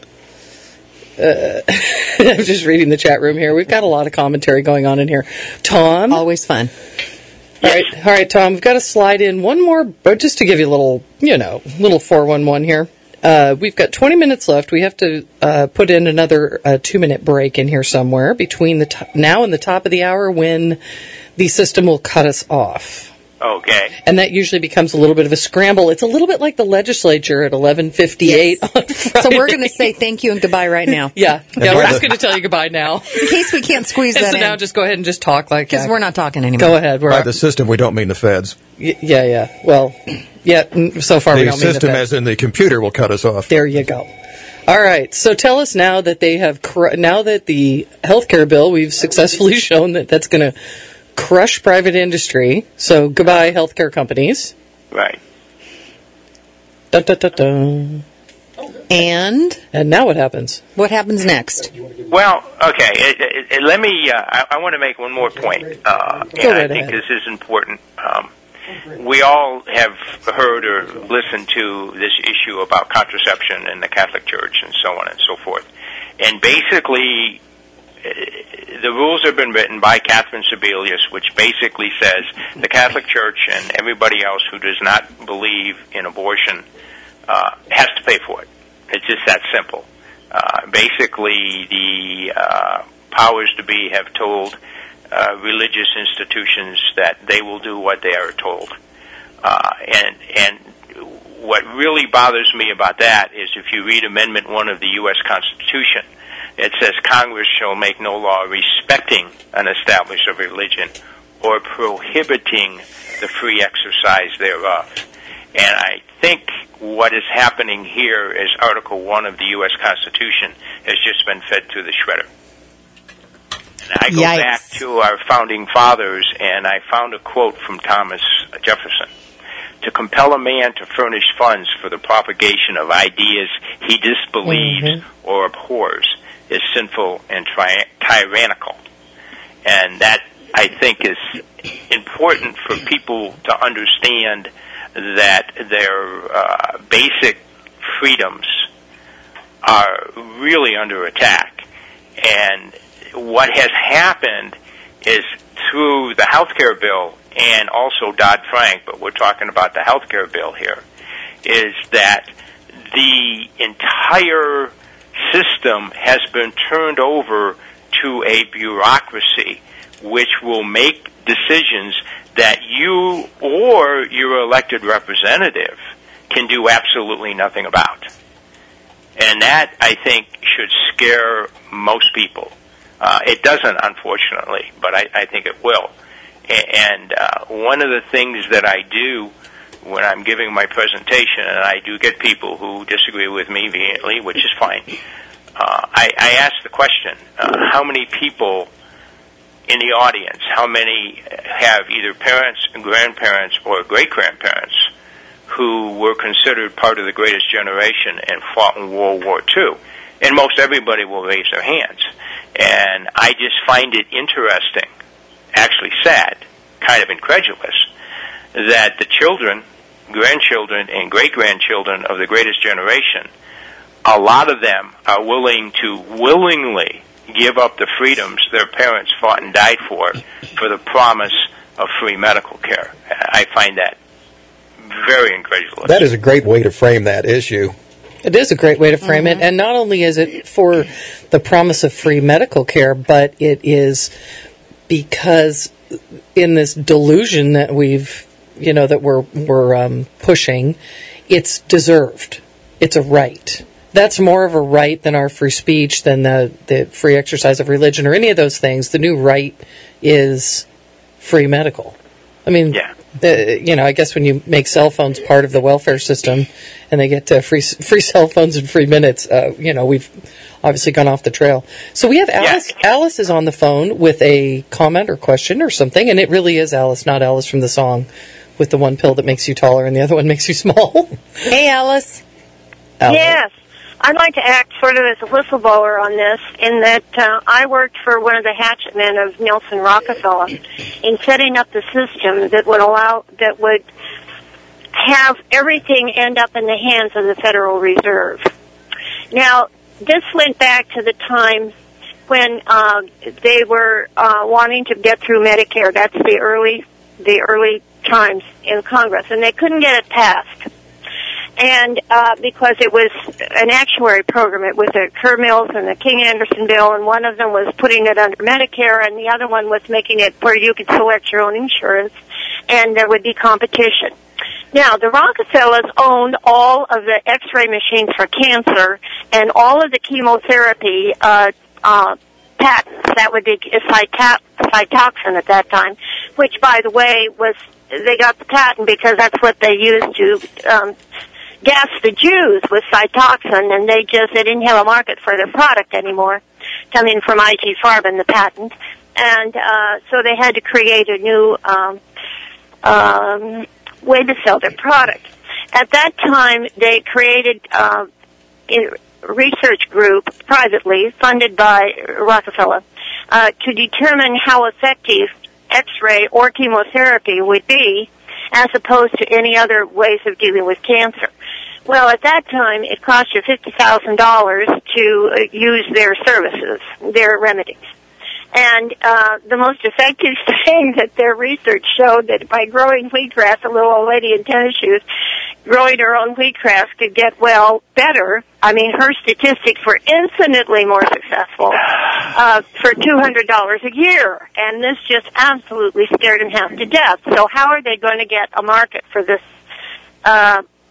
just reading the chat room here. We've got a lot of commentary going on in here. Tom? Always fun. All right, Tom, we've got to slide in one more, but just to give you a little 411 here. We've got 20 minutes left. We have to put in another 2-minute break in here somewhere between now and the top of the hour when the system will cut us off. Okay. And that usually becomes a little bit of a scramble. It's a little bit like the legislature at 11:58 on Friday. So we're going to say thank you and goodbye right now. Yeah, we're just going to tell you goodbye now. In case we can't squeeze that in. So now just go ahead and just talk like that. Because we're not talking anymore. Go ahead. By the system, we don't mean the feds. Yeah. Well, so far we don't mean the feds. The system as in the computer will cut us off. There you go. All right. So tell us now that now that the healthcare bill, we've successfully shown that that's going to crush private industry. So goodbye, healthcare companies. Right. Dun, dun, dun, dun. And now what happens? What happens next? Well, okay. Let me. I want to make one more point, and I think this is important. We all have heard or listened to this issue about contraception in the Catholic Church and so on and so forth. And basically, the rules have been written by Catherine Sebelius, which basically says the Catholic Church and everybody else who does not believe in abortion has to pay for it. It's just that simple. Basically, the powers to be have told religious institutions that they will do what they are told. And what really bothers me about that is if you read Amendment 1 of the U.S. Constitution, it says Congress shall make no law respecting an establishment of religion or prohibiting the free exercise thereof. And I think what is happening here is Article 1 of the U.S. Constitution has just been fed through the shredder. And I go back to our founding fathers, and I found a quote from Thomas Jefferson. To compel a man to furnish funds for the propagation of ideas he disbelieves or abhors is sinful and tyrannical. And that, I think, is important for people to understand that their basic freedoms are really under attack. And what has happened is through the health care bill and also Dodd-Frank, but we're talking about the health care bill here, is that the entire system has been turned over to a bureaucracy which will make decisions that you or your elected representative can do absolutely nothing about. And that, I think, should scare most people. It doesn't, unfortunately, but I think it will. And one of the things that I do when I'm giving my presentation, and I do get people who disagree with me vehemently, which is fine, I ask the question, how many people in the audience, how many have either parents, grandparents, or great-grandparents who were considered part of the greatest generation and fought in World War II? And most everybody will raise their hands. And I just find it interesting, actually sad, kind of incredulous, that the children, grandchildren, and great-grandchildren of the greatest generation, a lot of them are willing to willingly give up the freedoms their parents fought and died for the promise of free medical care. I find that very incredulous. That is a great way to frame that issue. It is a great way to frame it, and not only is it for the promise of free medical care, but it is because in this delusion that we're pushing, it's deserved. It's a right. That's more of a right than our free speech, than the free exercise of religion or any of those things. The new right is free medical. I mean, I guess when you make cell phones part of the welfare system and they get free cell phones and free minutes, we've obviously gone off the trail. So we have Alice. Yeah. Alice is on the phone with a comment or question or something, and it really is Alice, not Alice from the song with the one pill that makes you taller and the other one makes you small. Hey, Alice. Yes. I'd like to act sort of as a whistleblower on this, in that I worked for one of the hatchet men of Nelson Rockefeller in setting up the system that would have everything end up in the hands of the Federal Reserve. Now, this went back to the time when they were wanting to get through Medicare. That's the early times in Congress, and they couldn't get it passed. And because it was an actuary program, it was the Kerr Mills and the King-Anderson bill, and one of them was putting it under Medicare, and the other one was making it where you could select your own insurance, and there would be competition. Now, the Rockefellers owned all of the X-ray machines for cancer and all of the chemotherapy patents. That would be Cytoxan at that time, which, by the way, they got the patent because that's what they used to gas the Jews with Cytoxan, and they didn't have a market for their product anymore, coming from IG Farben, the patent. And so they had to create a new way to sell their product. At that time, they created a research group privately, funded by Rockefeller, to determine how effective X-ray or chemotherapy would be as opposed to any other ways of dealing with cancer. Well, at that time, it cost you $50,000 to use their services, their remedies. And the most effective thing that their research showed that by growing wheatgrass, a little old lady in tennis shoes, growing her own wheatgrass could get better. I mean, her statistics were infinitely more successful for $200 a year. And this just absolutely scared them half to death. So how are they going to get a market for this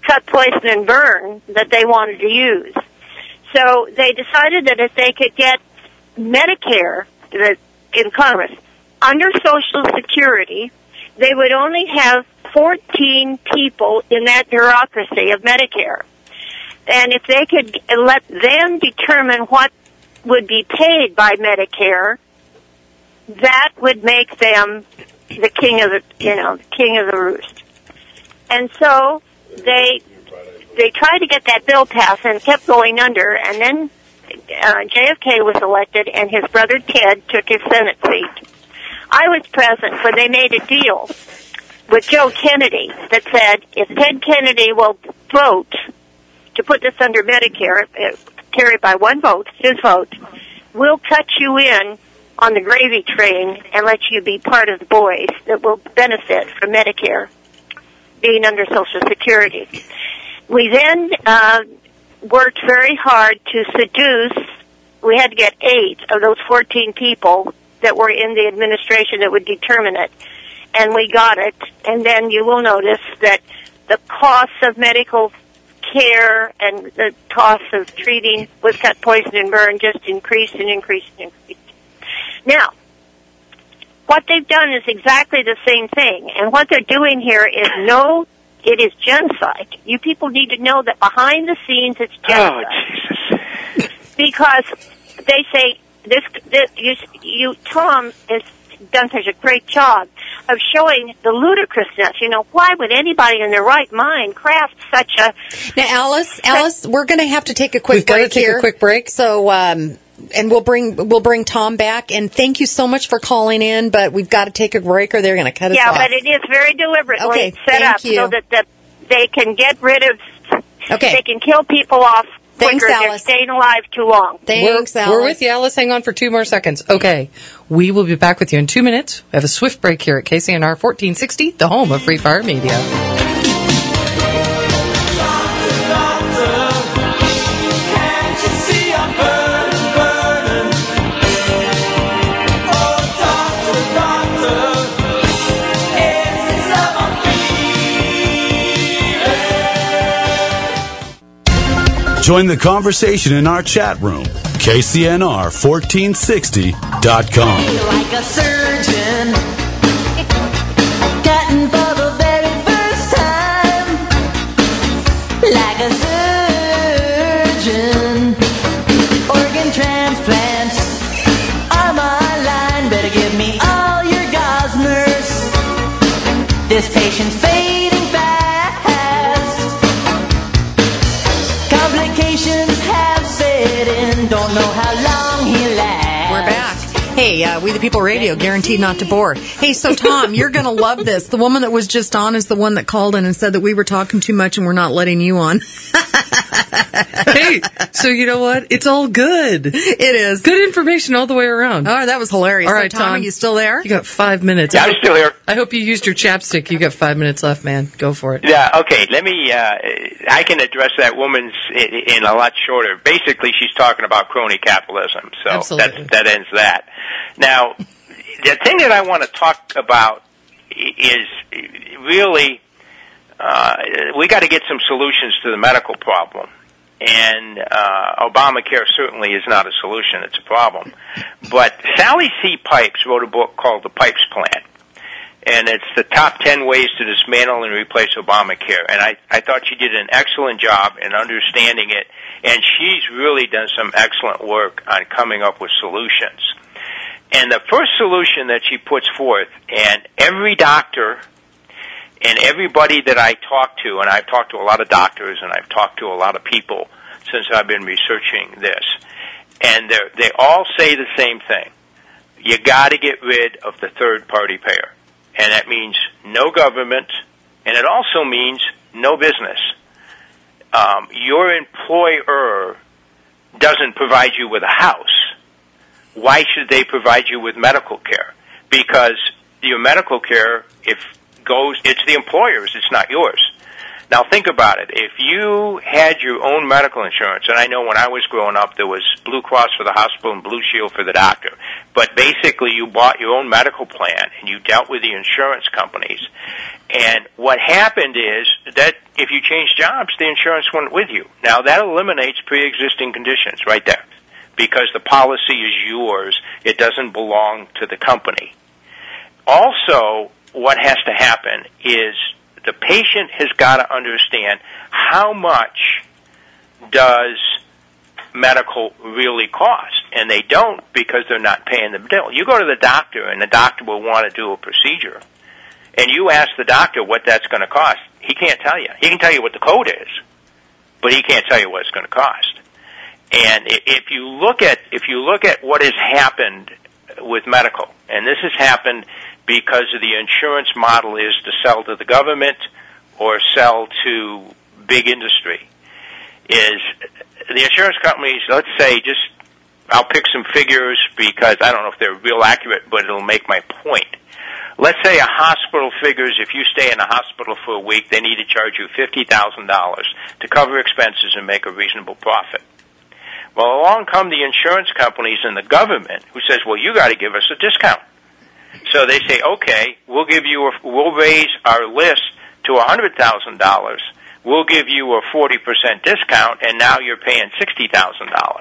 cut, poison, and burn that they wanted to use. So they decided that if they could get Medicare in Congress under Social Security, they would only have 14 people in that bureaucracy of Medicare. And if they could let them determine what would be paid by Medicare, that would make them the king of the roost. And so they tried to get that bill passed and kept going under, and then JFK was elected and his brother Ted took his Senate seat. I was present when they made a deal with Joe Kennedy that said if Ted Kennedy will vote to put this under Medicare, carried by one vote, his vote, we'll cut you in on the gravy train and let you be part of the boys that will benefit from Medicare being under Social Security. We then worked very hard to seduce. We had to get 8 of those 14 people that were in the administration that would determine it, and we got it. And then you will notice that the cost of medical care and the cost of treating with cut, poison, and burn just increased and increased and increased. Now, what they've done is exactly the same thing, and what they're doing here is it is genocide. You people need to know that behind the scenes it's genocide. Oh, Jesus. Because they say, Tom has done such a great job of showing the ludicrousness. Why would anybody in their right mind craft such a... Now, Alice, we're going to have to take a quick break here. Take a quick break. So, and we'll bring Tom back. And thank you so much for calling in, but we've got to take a break or they're going to cut us off. Yeah, but it is very deliberately set up so that they can get rid of... Okay. They can kill people off Thanks, quicker. Alice. They're staying alive too long. Thanks, Alice. We're with you, Alice. Hang on for 2 more seconds. Okay. We will be back with you in 2 minutes. We have a swift break here at KCNR 1460, the home of Free Fire Media. Join the conversation in our chat room, KCNR1460.com. Like a surgeon, cutting for the very first time. Like a surgeon, organ transplants are my line. Better give me all your Gosners. This patient's fading fast. Complications have set in. Don't know how long he'll last. We're back. Hey, We the People Radio, guaranteed not to bore. Hey, so Tom, you're going to love this. The woman that was just on is the one that called in and said that we were talking too much and we're not letting you on. Hey, so you know what? It's all good. It is. Good information all the way around. Oh, that was hilarious. All right, so, Tom, are you still there? You got 5 minutes. Yeah, I'm still here. I hope you used your chapstick. You got 5 minutes left, man. Go for it. Yeah, okay. Let me, I can address that woman's in a lot shorter. Basically, she's talking about crony capitalism. So that ends that. Now, the thing that I want to talk about is really, we got to get some solutions to the medical problem. And Obamacare certainly is not a solution, it's a problem. But Sally C. Pipes wrote a book called The Pipes Plan. And it's the top 10 ways to dismantle and replace Obamacare. And I thought she did an excellent job in understanding it. And she's really done some excellent work on coming up with solutions. And the first solution that she puts forth, and every doctor and everybody that I talk to, and I've talked to a lot of doctors and I've talked to a lot of people since I've been researching this, and they all say the same thing. You got to get rid of the third-party payer. And that means no government, and it also means no business. Your employer doesn't provide you with a house. Why should they provide you with medical care? Because your medical care, it's the employer's, it's not yours. Now think about it. If you had your own medical insurance, and I know when I was growing up there was Blue Cross for the hospital and Blue Shield for the doctor, but basically you bought your own medical plan and you dealt with the insurance companies. And what happened is that if you changed jobs, the insurance went with you. Now, that eliminates pre-existing conditions right there, because the policy is yours. It doesn't belong to the company. Also, what has to happen is the patient has got to understand how much does medical really cost, and they don't because they're not paying the bill. You go to the doctor, and the doctor will want to do a procedure, and you ask the doctor what that's going to cost. He can't tell you. He can tell you what the code is, but he can't tell you what it's going to cost. And if you look at what has happened with medical, and this has happened because of the insurance model is to sell to the government or sell to big industry, is the insurance companies, let's say, I'll pick some figures because I don't know if they're real accurate, but it'll make my point. Let's say a hospital figures if you stay in a hospital for a week, they need to charge you $50,000 to cover expenses and make a reasonable profit. Well, along come the insurance companies and the government who says, well, you got to give us a discount. So they say, okay, we'll raise our list to $100,000. We'll give you a 40% discount, and now you're paying $60,000.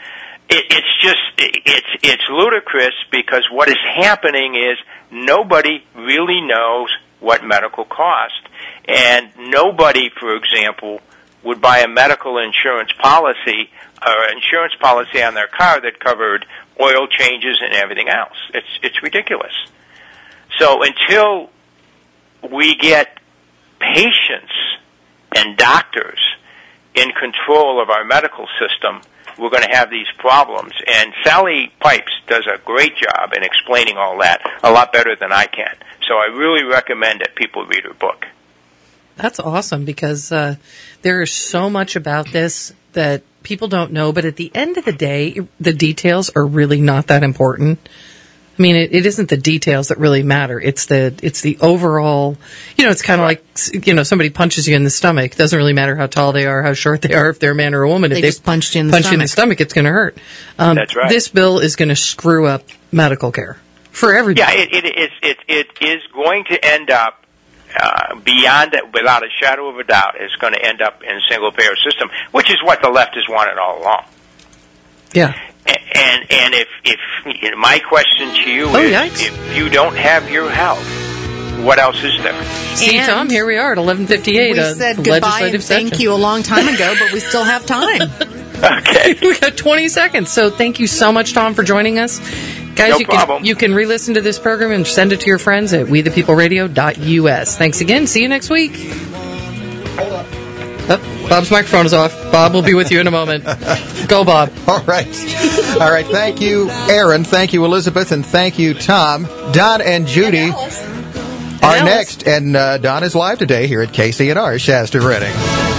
It's ludicrous because what is happening is nobody really knows what medical cost, and nobody, for example, would buy a medical insurance policy or insurance policy on their car that covered oil changes and everything else. It's ridiculous. So until we get patients and doctors in control of our medical system, we're going to have these problems. And Sally Pipes does a great job in explaining all that, a lot better than I can. So I really recommend that people read her book. That's awesome, because there is so much about this that people don't know, but at the end of the day, the details are really not that important. I mean, it isn't the details that really matter. It's the overall, it's kind of like, somebody punches you in the stomach. It doesn't really matter how tall they are, how short they are, if they're a man or a woman. They just punched you in the stomach, it's going to hurt. That's right. This bill is going to screw up medical care for everybody. Yeah, it is going to end up, beyond that, without a shadow of a doubt, it's going to end up in a single-payer system, which is what the left has wanted all along. Yeah. And if my question to you is, if you don't have your health, what else is there? See, Tom, here we are at 11:58. We said goodbye and thank you a long time ago, but we still have time. Okay. We got 20 seconds. So thank you so much, Tom, for joining us. Guys, you can re-listen to this program and send it to your friends at wethepeopleradio.us. Thanks again. See you next week. Hold up. Oh, Bob's microphone is off. Bob will be with you in a moment. Go, Bob. All right. Thank you, Aaron. Thank you, Elizabeth. And thank you, Tom. Don and Judy are next. And Don is live today here at KCNR Shasta Redding.